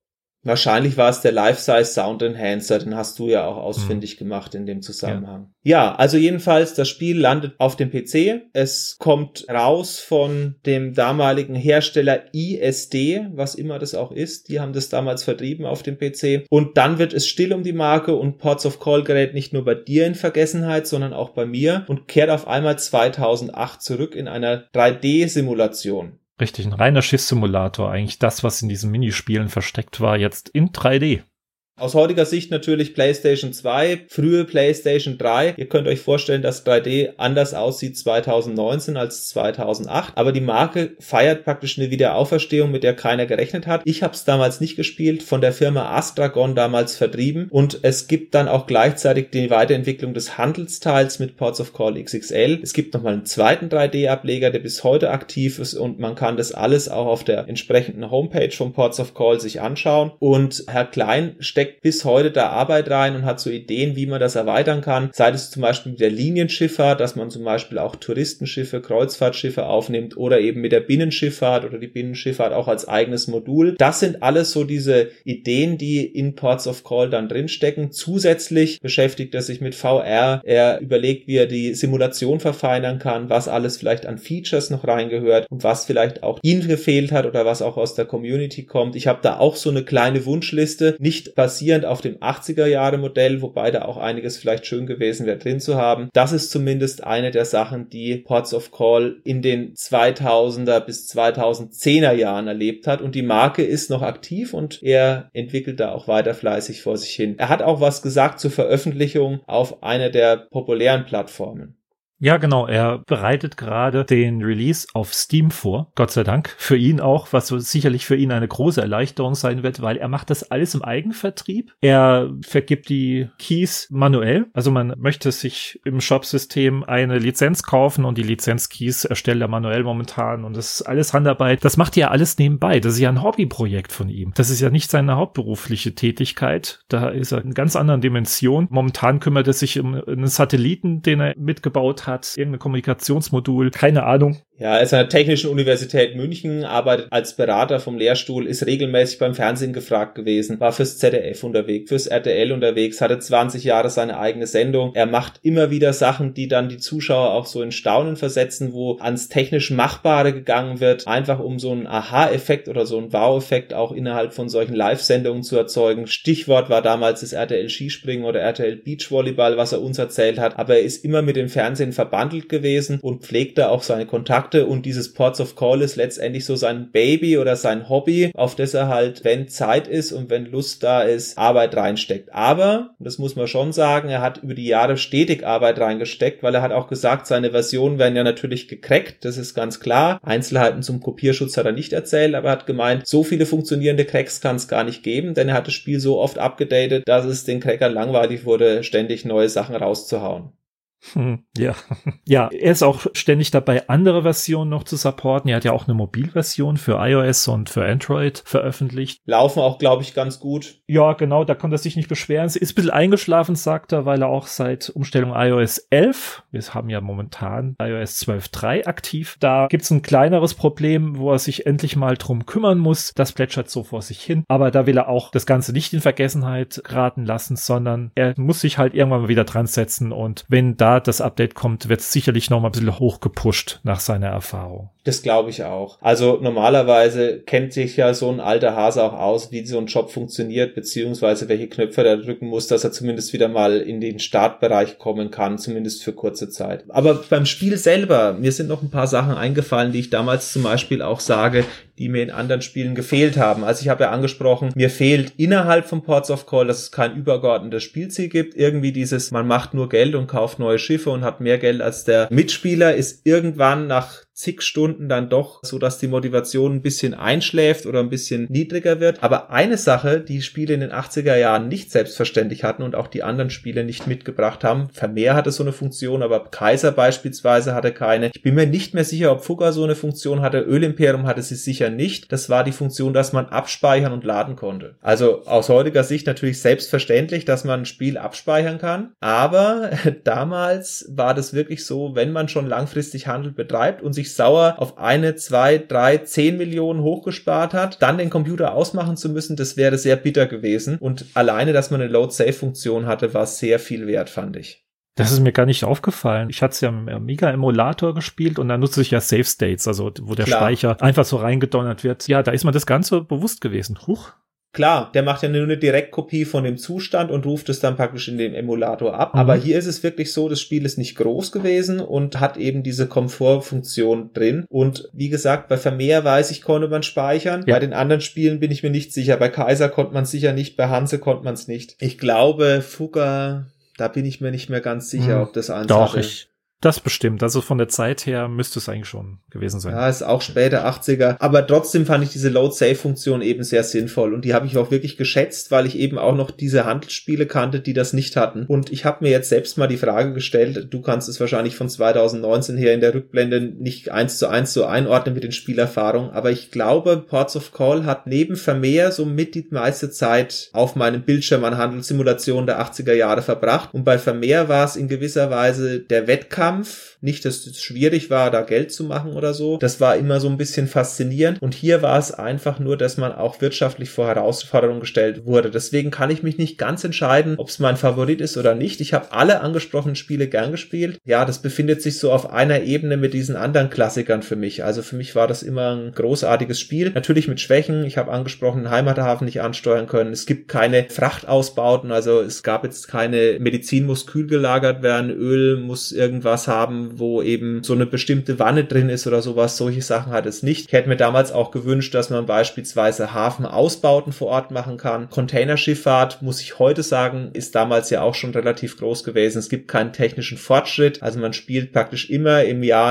Wahrscheinlich war es der Life-Size Sound Enhancer, den hast du ja auch ausfindig gemacht in dem Zusammenhang. Ja, also jedenfalls, das Spiel landet auf dem PC. Es kommt raus von dem damaligen Hersteller ISD, was immer das auch ist. Die haben das damals vertrieben auf dem PC. Und dann wird es still um die Marke und Ports of Call gerät nicht nur bei dir in Vergessenheit, sondern auch bei mir und kehrt auf einmal 2008 zurück in einer 3D-Simulation. Richtig, ein reiner Schiffssimulator. Eigentlich das, was in diesen Minispielen versteckt war, jetzt in 3D. Aus heutiger Sicht natürlich PlayStation 2, frühe PlayStation 3. Ihr könnt euch vorstellen, dass 3D anders aussieht 2019 als 2008. Aber die Marke feiert praktisch eine Wiederauferstehung, mit der keiner gerechnet hat. Ich habe es damals nicht gespielt, von der Firma Astragon damals vertrieben. Und es gibt dann auch gleichzeitig die Weiterentwicklung des Handelsteils mit Ports of Call XXL. Es gibt nochmal einen zweiten 3D-Ableger, der bis heute aktiv ist. Und man kann das alles auch auf der entsprechenden Homepage von Ports of Call sich anschauen. Und Herr Klein steckt bis heute da Arbeit rein und hat so Ideen, wie man das erweitern kann. Sei es zum Beispiel mit der Linienschifffahrt, dass man zum Beispiel auch Touristenschiffe, Kreuzfahrtschiffe aufnimmt oder eben mit der Binnenschifffahrt oder die Binnenschifffahrt auch als eigenes Modul. Das sind alles so diese Ideen, die in Ports of Call dann drinstecken. Zusätzlich beschäftigt er sich mit VR. Er überlegt, wie er die Simulation verfeinern kann, was alles vielleicht an Features noch reingehört und was vielleicht auch ihm gefehlt hat oder was auch aus der Community kommt. Ich habe da auch so eine kleine Wunschliste, nicht basierend auf dem 80er-Jahre-Modell, wobei da auch einiges vielleicht schön gewesen wäre, drin zu haben. Das ist zumindest eine der Sachen, die Ports of Call in den 2000er bis 2010er Jahren erlebt hat. Und die Marke ist noch aktiv und er entwickelt da auch weiter fleißig vor sich hin. Er hat auch was gesagt zur Veröffentlichung auf einer der populären Plattformen. Ja, genau. Er bereitet gerade den Release auf Steam vor. Gott sei Dank. Für ihn auch, was so sicherlich für ihn eine große Erleichterung sein wird, weil er macht das alles im Eigenvertrieb. Er vergibt die Keys manuell. Also man möchte sich im Shop-System eine Lizenz kaufen und die Lizenz-Keys erstellt er manuell momentan und das ist alles Handarbeit. Das macht er alles nebenbei. Das ist ja ein Hobbyprojekt von ihm. Das ist ja nicht seine hauptberufliche Tätigkeit. Da ist er in ganz anderen Dimensionen. Momentan kümmert er sich um einen Satelliten, den er mitgebaut hat, irgendein Kommunikationsmodul, keine Ahnung. Ja, er ist an der Technischen Universität München, arbeitet als Berater vom Lehrstuhl, ist regelmäßig beim Fernsehen gefragt gewesen, war fürs ZDF unterwegs, fürs RTL unterwegs, hatte 20 Jahre seine eigene Sendung. Er macht immer wieder Sachen, die dann die Zuschauer auch so in Staunen versetzen, wo ans technisch Machbare gegangen wird, einfach um so einen Aha-Effekt oder so einen Wow-Effekt auch innerhalb von solchen Live-Sendungen zu erzeugen. Stichwort war damals das RTL Skispringen oder RTL Beachvolleyball, was er uns erzählt hat, aber er ist immer mit dem Fernsehen verbandelt gewesen und pflegte auch seine Kontakte und dieses Ports of Call ist letztendlich so sein Baby oder sein Hobby, auf das er halt, wenn Zeit ist und wenn Lust da ist, Arbeit reinsteckt. Aber, und das muss man schon sagen, er hat über die Jahre stetig Arbeit reingesteckt, weil er hat auch gesagt, seine Versionen werden ja natürlich gecrackt, das ist ganz klar. Einzelheiten zum Kopierschutz hat er nicht erzählt, aber er hat gemeint, so viele funktionierende Cracks kann es gar nicht geben, denn er hat das Spiel so oft abgedatet, dass es den Crackern langweilig wurde, ständig neue Sachen rauszuhauen. Ja. Ja, er ist auch ständig dabei, andere Versionen noch zu supporten. Er hat ja auch eine Mobilversion für iOS und für Android veröffentlicht. Laufen auch, glaube ich, ganz gut. Ja, genau, da konnte er sich nicht beschweren. Sie ist ein bisschen eingeschlafen, sagt er, weil er auch seit Umstellung iOS 11, wir haben ja momentan iOS 12.3 aktiv, da gibt's ein kleineres Problem, wo er sich endlich mal drum kümmern muss. Das plätschert so vor sich hin. Aber da will er auch das Ganze nicht in Vergessenheit geraten lassen, sondern er muss sich halt irgendwann mal wieder dran setzen und wenn da das Update kommt, wird es sicherlich noch mal ein bisschen hochgepusht nach seiner Erfahrung. Das glaube ich auch. Also normalerweise kennt sich ja so ein alter Hase auch aus, wie so ein Job funktioniert, beziehungsweise welche Knöpfe er drücken muss, dass er zumindest wieder mal in den Startbereich kommen kann, zumindest für kurze Zeit. Aber beim Spiel selber, mir sind noch ein paar Sachen eingefallen, die ich damals zum Beispiel auch sage, die mir in anderen Spielen gefehlt haben. Also ich habe ja angesprochen, mir fehlt innerhalb von Ports of Call, dass es kein übergeordnetes Spielziel gibt. Irgendwie dieses, man macht nur Geld und kauft neue Schiffe und hat mehr Geld als der Mitspieler, ist irgendwann nach zig Stunden dann doch so, dass die Motivation ein bisschen einschläft oder ein bisschen niedriger wird. Aber eine Sache, die Spiele in den 80er Jahren nicht selbstverständlich hatten und auch die anderen Spiele nicht mitgebracht haben, Vermeer hatte so eine Funktion, aber Kaiser beispielsweise hatte keine. Ich bin mir nicht mehr sicher, ob Fugger so eine Funktion hatte. Ölimperium hatte sie sicher nicht. Das war die Funktion, dass man abspeichern und laden konnte. Also aus heutiger Sicht natürlich selbstverständlich, dass man ein Spiel abspeichern kann. Aber damals war das wirklich so, wenn man schon langfristig Handel betreibt und sich wirklich sauer auf 1, 2, 3, 10 Millionen hochgespart hat, dann den Computer ausmachen zu müssen, das wäre sehr bitter gewesen. Und alleine, dass man eine Load-Save-Funktion hatte, war sehr viel wert, fand ich. Das ist mir gar nicht aufgefallen. Ich hatte es ja im Amiga-Emulator gespielt und da nutze ich ja Save States, also wo der Speicher einfach so reingedonnert wird. Ja, da ist mir das Ganze bewusst gewesen. Huch. Klar, der macht ja nur eine Direktkopie von dem Zustand und ruft es dann praktisch in dem Emulator ab. Aber hier ist es wirklich so, das Spiel ist nicht groß gewesen und hat eben diese Komfortfunktion drin. Und wie gesagt, bei Vermeer weiß ich, konnte man speichern. Ja. Bei den anderen Spielen bin ich mir nicht sicher. Bei Kaiser konnte man es sicher nicht, bei Hanse konnte man es nicht. Ich glaube, Fugger, da bin ich mir nicht mehr ganz sicher, ob das eins hatte. Das bestimmt. Also von der Zeit her müsste es eigentlich schon gewesen sein. Ja, ist auch später 80er. Aber trotzdem fand ich diese Load-Save-Funktion eben sehr sinnvoll. Und die habe ich auch wirklich geschätzt, weil ich eben auch noch diese Handelsspiele kannte, die das nicht hatten. Und ich habe mir jetzt selbst mal die Frage gestellt, du kannst es wahrscheinlich von 2019 her in der Rückblende nicht 1:1 so einordnen mit den Spielerfahrungen. Aber ich glaube, Ports of Call hat neben Vermeer somit die meiste Zeit auf meinem Bildschirm an Handelssimulationen der 80er Jahre verbracht. Und bei Vermeer war es in gewisser Weise der Wettkampf. Nicht, dass es schwierig war, da Geld zu machen oder so. Das war immer so ein bisschen faszinierend. Und hier war es einfach nur, dass man auch wirtschaftlich vor Herausforderungen gestellt wurde. Deswegen kann ich mich nicht ganz entscheiden, ob es mein Favorit ist oder nicht. Ich habe alle angesprochenen Spiele gern gespielt. Ja, das befindet sich so auf einer Ebene mit diesen anderen Klassikern für mich. Also für mich war das immer ein großartiges Spiel. Natürlich mit Schwächen. Ich habe angesprochen, den Heimathafen nicht ansteuern können. Es gibt keine Frachtausbauten. Also es gab jetzt keine Medizin muss kühl gelagert werden. Öl muss irgendwas haben, wo eben so eine bestimmte Wanne drin ist oder sowas. Solche Sachen hat es nicht. Ich hätte mir damals auch gewünscht, dass man beispielsweise Hafenausbauten vor Ort machen kann. Containerschifffahrt, muss ich heute sagen, ist damals ja auch schon relativ groß gewesen. Es gibt keinen technischen Fortschritt. Also man spielt praktisch immer im Jahr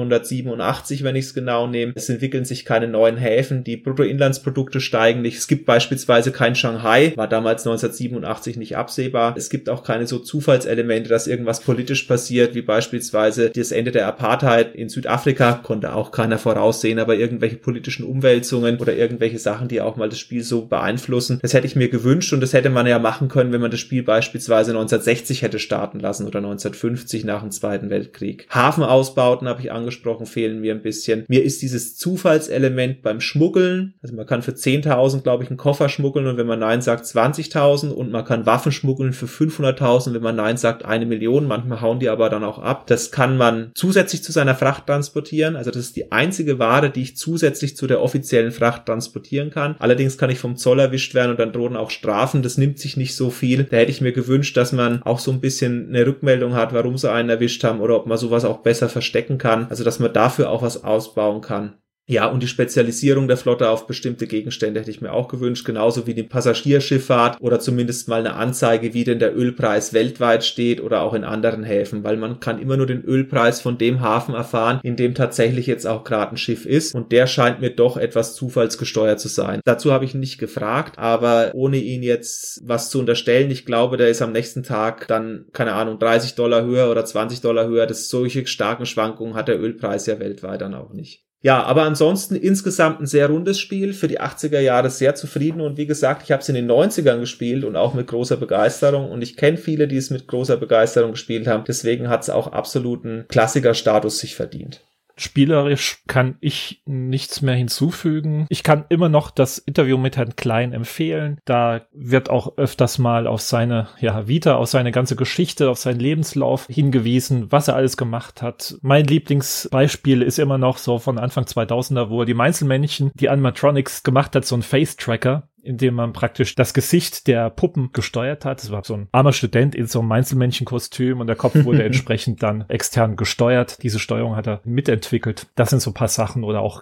1987, wenn ich es genau nehme. Es entwickeln sich keine neuen Häfen. Die Bruttoinlandsprodukte steigen nicht. Es gibt beispielsweise kein Shanghai. War damals 1987 nicht absehbar. Es gibt auch keine so Zufallselemente, dass irgendwas politisch passiert, wie beispielsweise das Ende der Apartheid in Südafrika, konnte auch keiner voraussehen, aber irgendwelche politischen Umwälzungen oder irgendwelche Sachen, die auch mal das Spiel so beeinflussen, das hätte ich mir gewünscht und das hätte man ja machen können, wenn man das Spiel beispielsweise 1960 hätte starten lassen oder 1950 nach dem Zweiten Weltkrieg. Hafenausbauten habe ich angesprochen, fehlen mir ein bisschen. Mir ist dieses Zufallselement beim Schmuggeln, also man kann für 10.000, glaube ich, einen Koffer schmuggeln und wenn man Nein sagt, 20.000 und man kann Waffen schmuggeln für 500.000, wenn man Nein sagt, 1 Million, manchmal hauen die aber dann auch ab. Das kann man zusätzlich zu seiner Fracht transportieren. Also das ist die einzige Ware, die ich zusätzlich zu der offiziellen Fracht transportieren kann. Allerdings kann ich vom Zoll erwischt werden und dann drohen auch Strafen. Das nimmt sich nicht so viel. Da hätte ich mir gewünscht, dass man auch so ein bisschen eine Rückmeldung hat, warum sie einen erwischt haben oder ob man sowas auch besser verstecken kann. Also dass man dafür auch was ausbauen kann. Ja, und die Spezialisierung der Flotte auf bestimmte Gegenstände hätte ich mir auch gewünscht, genauso wie die Passagierschifffahrt oder zumindest mal eine Anzeige, wie denn der Ölpreis weltweit steht oder auch in anderen Häfen, weil man kann immer nur den Ölpreis von dem Hafen erfahren, in dem tatsächlich jetzt auch gerade ein Schiff ist und der scheint mir doch etwas zufallsgesteuert zu sein. Dazu habe ich ihn nicht gefragt, aber ohne ihn jetzt was zu unterstellen, ich glaube, der ist am nächsten Tag dann, keine Ahnung, $30 höher oder $20 höher, solche starken Schwankungen hat der Ölpreis ja weltweit dann auch nicht. Ja, aber ansonsten insgesamt ein sehr rundes Spiel, für die 80er Jahre sehr zufrieden und wie gesagt, ich habe es in den 90ern gespielt und auch mit großer Begeisterung und ich kenne viele, die es mit großer Begeisterung gespielt haben, deswegen hat es auch absoluten Klassikerstatus sich verdient. Spielerisch kann ich nichts mehr hinzufügen. Ich kann immer noch das Interview mit Herrn Klein empfehlen. Da wird auch öfters mal auf seine Vita, auf seine ganze Geschichte, auf seinen Lebenslauf hingewiesen, was er alles gemacht hat. Mein Lieblingsbeispiel ist immer noch so von Anfang 2000er, wo er die Mainzelmännchen, die Animatronics gemacht hat, so ein Face-Tracker, in dem man praktisch das Gesicht der Puppen gesteuert hat. Das war so ein armer Student in so einem Mainzelmännchenkostüm und der Kopf wurde entsprechend dann extern gesteuert. Diese Steuerung hat er mitentwickelt. Das sind so ein paar Sachen. Oder auch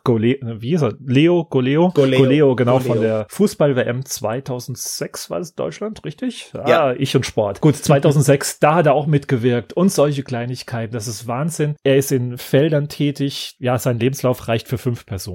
Goleo, genau, von der Fußball-WM 2006 war es Deutschland, richtig? Ja. Ich und Sport. Gut, 2006, da hat er auch mitgewirkt und solche Kleinigkeiten. Das ist Wahnsinn. Er ist in Feldern tätig. Ja, sein Lebenslauf reicht für 5 Personen.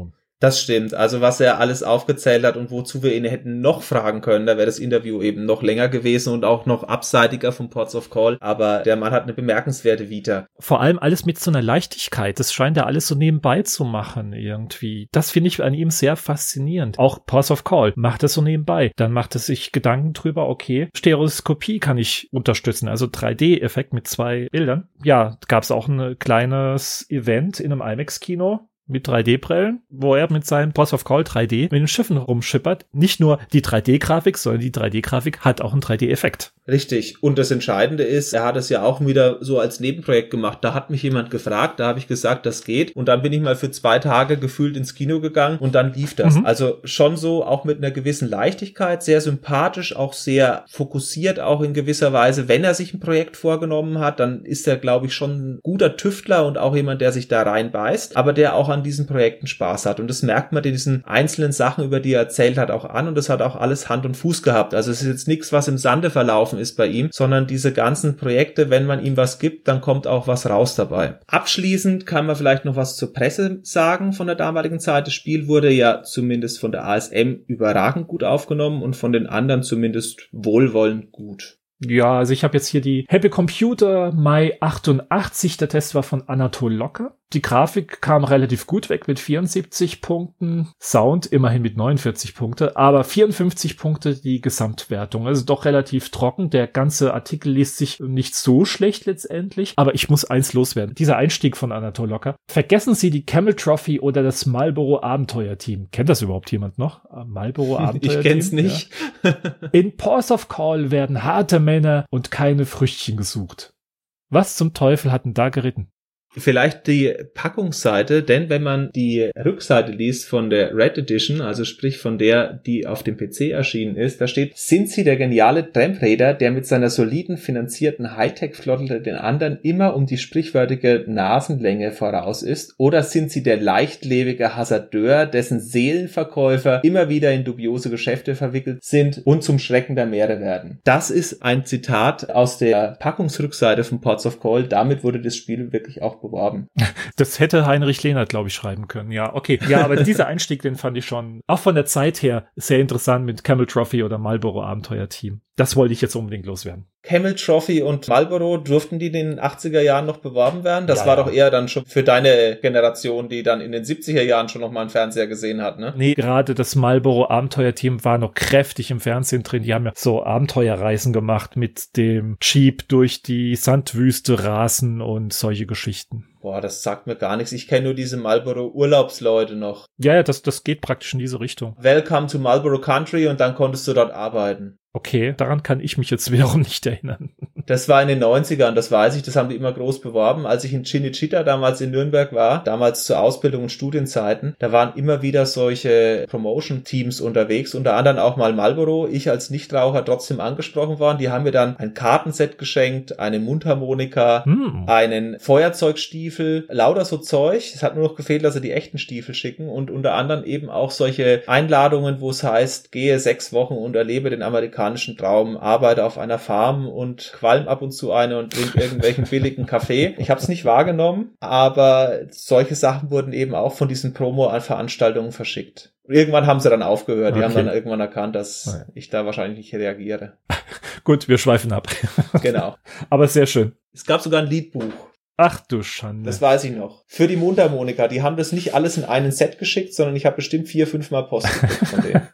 Das stimmt. Also was er alles aufgezählt hat und wozu wir ihn hätten noch fragen können, da wäre das Interview eben noch länger gewesen und auch noch abseitiger vom Ports of Call. Aber der Mann hat eine bemerkenswerte Vita. Vor allem alles mit so einer Leichtigkeit. Das scheint er alles so nebenbei zu machen irgendwie. Das finde ich an ihm sehr faszinierend. Auch Ports of Call macht das so nebenbei. Dann macht er sich Gedanken drüber, okay, Stereoskopie kann ich unterstützen, also 3D-Effekt mit 2 Bildern. Ja, gab es auch ein kleines Event in einem IMAX-Kino mit 3D-Brillen, wo er mit seinem Ports of Call 3D mit den Schiffen rumschippert. Nicht nur die 3D-Grafik, sondern die 3D-Grafik hat auch einen 3D-Effekt. Richtig. Und das Entscheidende ist, er hat es ja auch wieder so als Nebenprojekt gemacht. Da hat mich jemand gefragt, da habe ich gesagt, das geht. Und dann bin ich mal für 2 Tage gefühlt ins Kino gegangen und dann lief das. Also schon so auch mit einer gewissen Leichtigkeit, sehr sympathisch, auch sehr fokussiert, auch in gewisser Weise. Wenn er sich ein Projekt vorgenommen hat, dann ist er, glaube ich, schon ein guter Tüftler und auch jemand, der sich da reinbeißt, aber der auch an diesen Projekten Spaß hat. Und das merkt man diesen einzelnen Sachen, über die er erzählt hat, auch an. Und das hat auch alles Hand und Fuß gehabt. Also es ist jetzt nichts, was im Sande verlaufen ist bei ihm, sondern diese ganzen Projekte, wenn man ihm was gibt, dann kommt auch was raus dabei. Abschließend kann man vielleicht noch was zur Presse sagen von der damaligen Zeit. Das Spiel wurde ja zumindest von der ASM überragend gut aufgenommen und von den anderen zumindest wohlwollend gut. Ja, also ich habe jetzt hier die Happy Computer Mai 88. Der Test war von Anatol Locker. Die Grafik kam relativ gut weg mit 74 Punkten. Sound immerhin mit 49 Punkte, aber 54 Punkte die Gesamtwertung. Also doch relativ trocken. Der ganze Artikel liest sich nicht so schlecht letztendlich. Aber ich muss eins loswerden. Dieser Einstieg von Anatol Locker. Vergessen Sie die Camel Trophy oder das Marlboro Abenteuerteam. Kennt das überhaupt jemand noch? Marlboro Abenteuerteam? Ich kenn's nicht. Ja. In Ports of Call werden harte Männer und keine Früchtchen gesucht. Was zum Teufel hat denn da geritten? Vielleicht die Packungsseite, denn wenn man die Rückseite liest von der Red Edition, also sprich von der, die auf dem PC erschienen ist, da steht: Sind Sie der geniale Tramp-Räder, der mit seiner soliden finanzierten Hightech-Flotte den anderen immer um die sprichwörtliche Nasenlänge voraus ist? Oder sind Sie der leichtlebige Hasardeur, dessen Seelenverkäufer immer wieder in dubiose Geschäfte verwickelt sind und zum Schrecken der Meere werden? Das ist ein Zitat aus der Packungsrückseite von Ports of Call. Damit wurde das Spiel wirklich auch beworben. Das hätte Heinrich Lehnert, glaube ich, schreiben können. Ja, okay. Ja, aber dieser Einstieg, den fand ich schon auch von der Zeit her sehr interessant mit Camel Trophy oder Marlboro Abenteuerteam. Das wollte ich jetzt unbedingt loswerden. Camel Trophy und Marlboro, durften die in den 80er Jahren noch beworben werden? Das war doch eher dann schon für deine Generation, die dann in den 70er Jahren schon noch mal einen Fernseher gesehen hat, ne? Nee, gerade das Marlboro Abenteuerteam war noch kräftig im Fernsehen drin. Die haben ja so Abenteuerreisen gemacht mit dem Jeep durch die Sandwüste rasen und solche Geschichten. Boah, das sagt mir gar nichts. Ich kenne nur diese Marlboro-Urlaubsleute noch. Ja, das geht praktisch in diese Richtung. Welcome to Marlboro Country und dann konntest du dort arbeiten. Okay, daran kann ich mich jetzt wiederum nicht erinnern. Das war in den 90ern, das weiß ich, das haben die immer groß beworben. Als ich in Cinecittà damals in Nürnberg war, damals zur Ausbildung und Studienzeiten, da waren immer wieder solche Promotion-Teams unterwegs, unter anderem auch mal Marlboro. Ich als Nichtraucher trotzdem angesprochen worden. Die haben mir dann ein Kartenset geschenkt, eine Mundharmonika, einen Feuerzeugstiefel, lauter so Zeug. Es hat nur noch gefehlt, dass sie die echten Stiefel schicken und unter anderem eben auch solche Einladungen, wo es heißt, gehe 6 Wochen und erlebe den amerikanischen Traum, arbeite auf einer Farm und qualm ab und zu eine und trink irgendwelchen billigen Kaffee. Ich habe es nicht wahrgenommen, aber solche Sachen wurden eben auch von diesen Promo-Veranstaltungen verschickt. Irgendwann haben sie dann aufgehört. Die haben dann irgendwann erkannt, dass ich da wahrscheinlich nicht reagiere. Gut, wir schweifen ab. Genau. Aber sehr schön. Es gab sogar ein Liedbuch. Ach du Schande. Das weiß ich noch. Für die Mundharmonika. Die haben das nicht alles in einen Set geschickt, sondern ich habe bestimmt 4-5 Mal Post gekriegt von denen.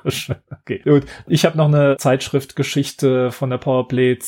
Okay, gut. Ich habe noch eine Zeitschriftgeschichte von der Powerplay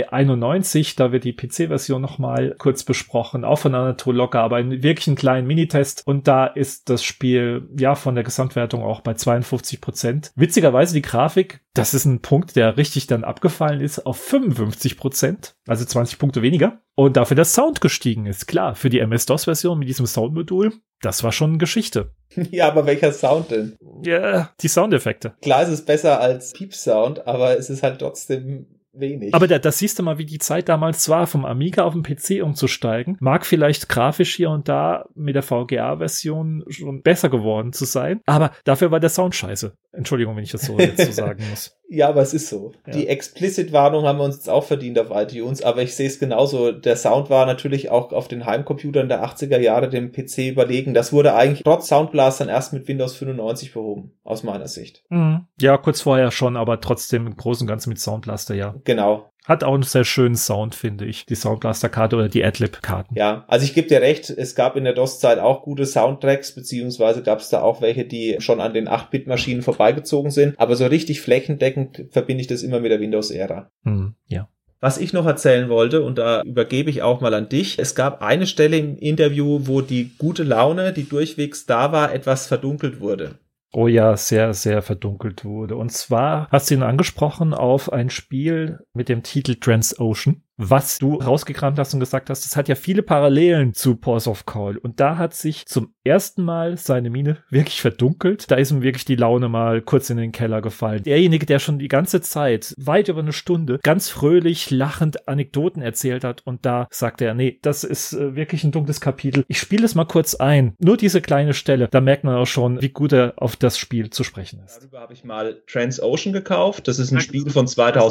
291. Da wird die PC-Version nochmal kurz besprochen, auch von Anatol Locker, aber in wirklich einen kleinen Minitest. Und da ist das Spiel ja von der Gesamtwertung auch bei 52%. Witzigerweise die Grafik, das ist ein Punkt, der richtig dann abgefallen ist, auf 55%, also 20 Punkte weniger. Und dafür der Sound gestiegen ist. Klar, für die MS-DOS-Version mit diesem Soundmodul, das war schon Geschichte. Ja, aber welcher Sound denn? Ja, die Soundeffekte. Klar, es ist besser als Piep-Sound, aber es ist halt trotzdem wenig. Aber das siehst du mal, wie die Zeit damals war, vom Amiga auf den PC umzusteigen. Mag vielleicht grafisch hier und da mit der VGA-Version schon besser geworden zu sein, aber dafür war der Sound scheiße. Entschuldigung, wenn ich das so jetzt so sagen muss. Ja, aber es ist so. Ja. Die Explicit-Warnung haben wir uns jetzt auch verdient auf iTunes, aber ich sehe es genauso. Der Sound war natürlich auch auf den Heimcomputern der 80er Jahre dem PC überlegen. Das wurde eigentlich trotz Soundblastern erst mit Windows 95 behoben, aus meiner Sicht. Mhm. Ja, kurz vorher schon, aber trotzdem im Großen und Ganzen mit Soundblaster, ja. Genau. Hat auch einen sehr schönen Sound, finde ich. Die Soundblaster-Karte oder die Adlib-Karten. Ja, also ich gebe dir recht, es gab in der DOS-Zeit auch gute Soundtracks, beziehungsweise gab es da auch welche, die schon an den 8-Bit-Maschinen vorbeigezogen sind. Aber so richtig flächendeckend verbinde ich das immer mit der Windows-Ära. Ja. Was ich noch erzählen wollte, und da übergebe ich auch mal an dich, es gab eine Stelle im Interview, wo die gute Laune, die durchwegs da war, etwas verdunkelt wurde. Oh ja, sehr, sehr verdunkelt wurde. Und zwar hast du ihn angesprochen auf ein Spiel mit dem Titel Transocean, was du rausgekramt hast und gesagt hast, es hat ja viele Parallelen zu Ports of Call. Und da hat sich zum ersten Mal seine Miene wirklich verdunkelt. Da ist ihm wirklich die Laune mal kurz in den Keller gefallen. Derjenige, der schon die ganze Zeit, weit über eine Stunde, ganz fröhlich, lachend Anekdoten erzählt hat. Und da sagte er, nee, das ist wirklich ein dunkles Kapitel. Ich spiele es mal kurz ein. Nur diese kleine Stelle. Da merkt man auch schon, wie gut er auf das Spiel zu sprechen ist. Darüber habe ich mal Transocean gekauft. Das ist ein Spiel von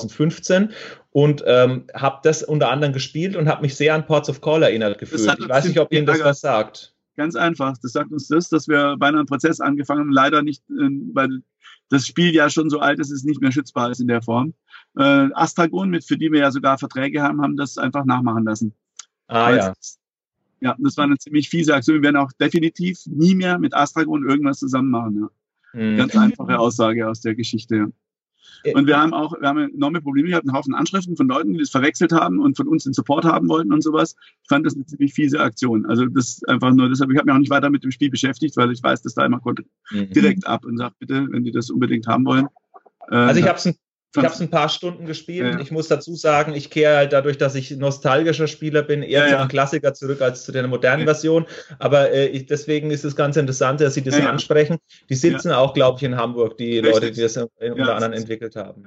2015 und habe das unter anderem gespielt und habe mich sehr an Ports of Call erinnert gefühlt. Ich weiß nicht, ob Ihnen das was sagt. Ganz einfach. Das sagt uns das, dass wir beinahe einen Prozess angefangen haben, leider nicht, weil das Spiel ja schon so alt ist, es nicht mehr schützbar ist in der Form. Astragon, für die wir ja sogar Verträge haben, haben das einfach nachmachen lassen. Ja. Ja, das war eine ziemlich fiese Aktion. Wir werden auch definitiv nie mehr mit Astragon irgendwas zusammen machen. Ja. Ganz einfache Aussage aus der Geschichte. Ja. Und wir haben enorme Probleme. Wir hatten einen Haufen Anschriften von Leuten, die das verwechselt haben und von uns den Support haben wollten und sowas. Ich fand das eine ziemlich fiese Aktion. Also das einfach nur deshalb, ich habe mich auch nicht weiter mit dem Spiel beschäftigt, weil ich weiß, dass da immer direkt ab und sagt, bitte, wenn die das unbedingt haben wollen. Also ich habe es ein paar Stunden gespielt. Ja. Ich muss dazu sagen, ich kehre halt dadurch, dass ich nostalgischer Spieler bin, eher zu einem Klassiker zurück als zu der modernen Version. Aber deswegen ist es ganz interessant, dass Sie das ansprechen. Die sitzen auch, glaube ich, in Hamburg, die Richtig. Leute, die das unter anderem entwickelt haben.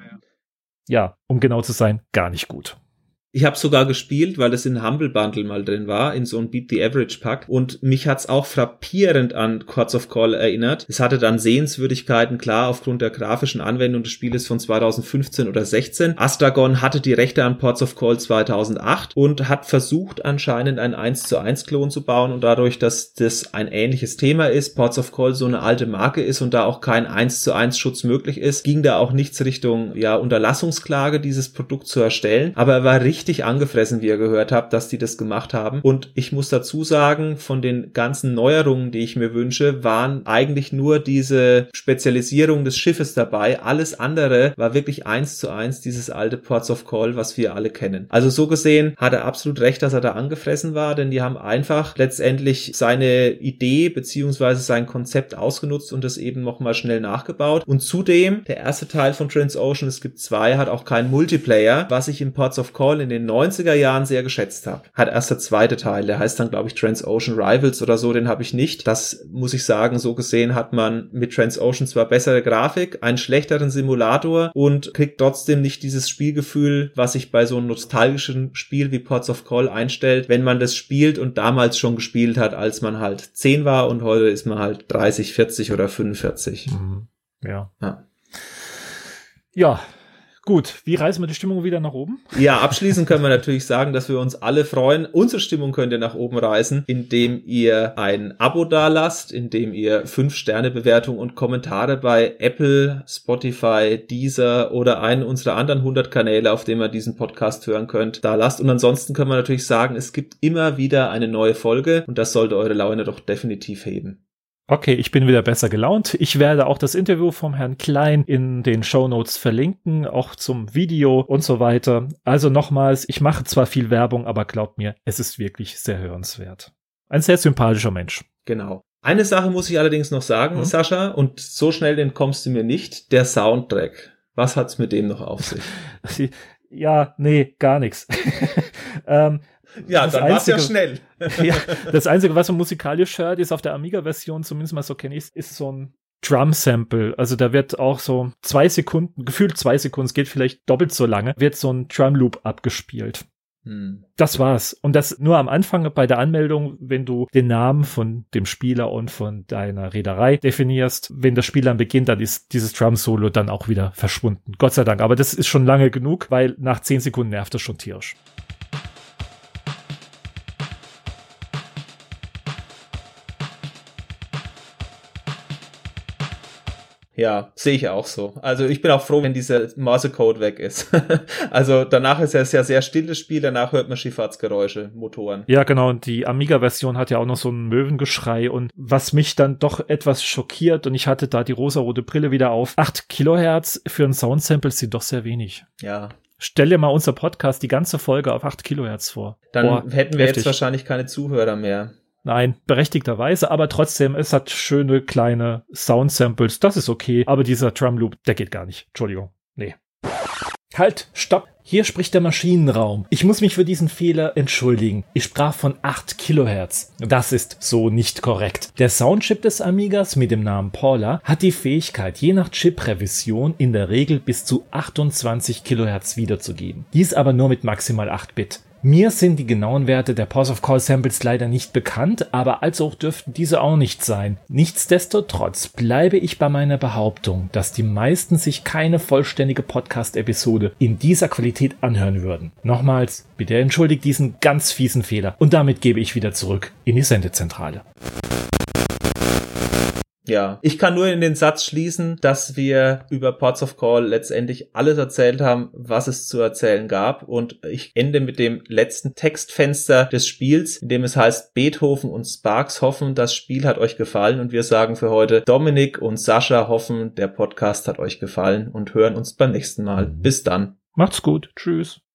Ja, um genau zu sein, gar nicht gut. Ich habe sogar gespielt, weil es in Humble Bundle mal drin war, in so einem Beat the Average Pack. Und mich hat's auch frappierend an Ports of Call erinnert. Es hatte dann Sehenswürdigkeiten, klar, aufgrund der grafischen Anwendung des Spieles von 2015 oder 16. Astragon hatte die Rechte an Ports of Call 2008 und hat versucht, anscheinend einen 1:1-Klon zu bauen. Und dadurch, dass das ein ähnliches Thema ist, Ports of Call so eine alte Marke ist und da auch kein 1:1-Schutz möglich ist, ging da auch nichts Richtung Unterlassungsklage, dieses Produkt zu erstellen. Aber er war richtig angefressen, wie ihr gehört habt, dass die das gemacht haben. Und ich muss dazu sagen, von den ganzen Neuerungen, die ich mir wünsche, waren eigentlich nur diese Spezialisierung des Schiffes dabei. Alles andere war wirklich 1:1 dieses alte Ports of Call, was wir alle kennen. Also so gesehen hat er absolut recht, dass er da angefressen war, denn die haben einfach letztendlich seine Idee beziehungsweise sein Konzept ausgenutzt und das eben nochmal schnell nachgebaut. Und zudem, der erste Teil von Transocean, es gibt 2, hat auch keinen Multiplayer, was ich in Ports of Call in den 90er Jahren sehr geschätzt habe. Hat erst der zweite Teil, der heißt dann, glaube ich, Transocean Rivals oder so, den habe ich nicht. Das muss ich sagen, so gesehen hat man mit Transocean zwar bessere Grafik, einen schlechteren Simulator und kriegt trotzdem nicht dieses Spielgefühl, was sich bei so einem nostalgischen Spiel wie Ports of Call einstellt, wenn man das spielt und damals schon gespielt hat, als man halt 10 war und heute ist man halt 30, 40 oder 45. Ja. Gut, wie reißen wir die Stimmung wieder nach oben? Ja, abschließend können wir natürlich sagen, dass wir uns alle freuen. Unsere Stimmung könnt ihr nach oben reißen, indem ihr ein Abo dalasst, indem ihr 5-Sterne-Bewertungen und Kommentare bei Apple, Spotify, Deezer oder einen unserer anderen 100 Kanäle, auf denen ihr diesen Podcast hören könnt, dalasst. Und ansonsten können wir natürlich sagen, es gibt immer wieder eine neue Folge und das sollte eure Laune doch definitiv heben. Okay, ich bin wieder besser gelaunt. Ich werde auch das Interview vom Herrn Klein in den Shownotes verlinken, auch zum Video und so weiter. Also nochmals, ich mache zwar viel Werbung, aber glaubt mir, es ist wirklich sehr hörenswert. Ein sehr sympathischer Mensch. Genau. Eine Sache muss ich allerdings noch sagen, Sascha, und so schnell entkommst du mir nicht, der Soundtrack. Was hat's mit dem noch auf sich? Ja, nee, gar nichts. Ja, dann war's ja schnell. Ja, das Einzige, was man musikalisch hört, ist auf der Amiga-Version, zumindest mal so kenne ich es, ist so ein Drum-Sample. Also da wird auch so 2 Sekunden, gefühlt 2 Sekunden, es geht vielleicht doppelt so lange, wird so ein Drum-Loop abgespielt. Das war's. Und das nur am Anfang bei der Anmeldung, wenn du den Namen von dem Spieler und von deiner Reederei definierst. Wenn das Spiel dann beginnt, dann ist dieses Drum-Solo dann auch wieder verschwunden. Gott sei Dank. Aber das ist schon lange genug, weil nach 10 Sekunden nervt das schon tierisch. Ja, sehe ich auch so. Also ich bin auch froh, wenn dieser Morsecode weg ist. Also danach ist es ja sehr stilles Spiel, danach hört man Schifffahrtsgeräusche, Motoren. Ja, genau, und die Amiga-Version hat ja auch noch so ein Möwengeschrei und was mich dann doch etwas schockiert, und ich hatte da die rosarote Brille wieder auf, 8 Kilohertz für ein Soundsample sind doch sehr wenig. Ja. Stell dir mal unser Podcast, die ganze Folge auf 8 Kilohertz vor. Dann hätten wir heftig. Jetzt wahrscheinlich keine Zuhörer mehr. Nein, berechtigterweise, aber trotzdem, es hat schöne kleine Sound-Samples, das ist okay, aber dieser Drum-Loop, der geht gar nicht. Entschuldigung, nee. Halt, stopp! Hier spricht der Maschinenraum. Ich muss mich für diesen Fehler entschuldigen. Ich sprach von 8 Kilohertz. Das ist so nicht korrekt. Der Soundchip des Amigas mit dem Namen Paula hat die Fähigkeit, je nach Chip-Revision in der Regel bis zu 28 Kilohertz wiederzugeben. Dies aber nur mit maximal 8 Bit. Mir sind die genauen Werte der Pause-of-Call-Samples leider nicht bekannt, aber allzu hoch dürften diese auch nicht sein. Nichtsdestotrotz bleibe ich bei meiner Behauptung, dass die meisten sich keine vollständige Podcast-Episode in dieser Qualität anhören würden. Nochmals, bitte entschuldigt diesen ganz fiesen Fehler und damit gebe ich wieder zurück in die Sendezentrale. Ja, ich kann nur in den Satz schließen, dass wir über Ports of Call letztendlich alles erzählt haben, was es zu erzählen gab, und ich ende mit dem letzten Textfenster des Spiels, in dem es heißt: Beethoven und Sparks hoffen, das Spiel hat euch gefallen, und wir sagen für heute: Dominik und Sascha hoffen, der Podcast hat euch gefallen, und hören uns beim nächsten Mal. Bis dann. Macht's gut. Tschüss.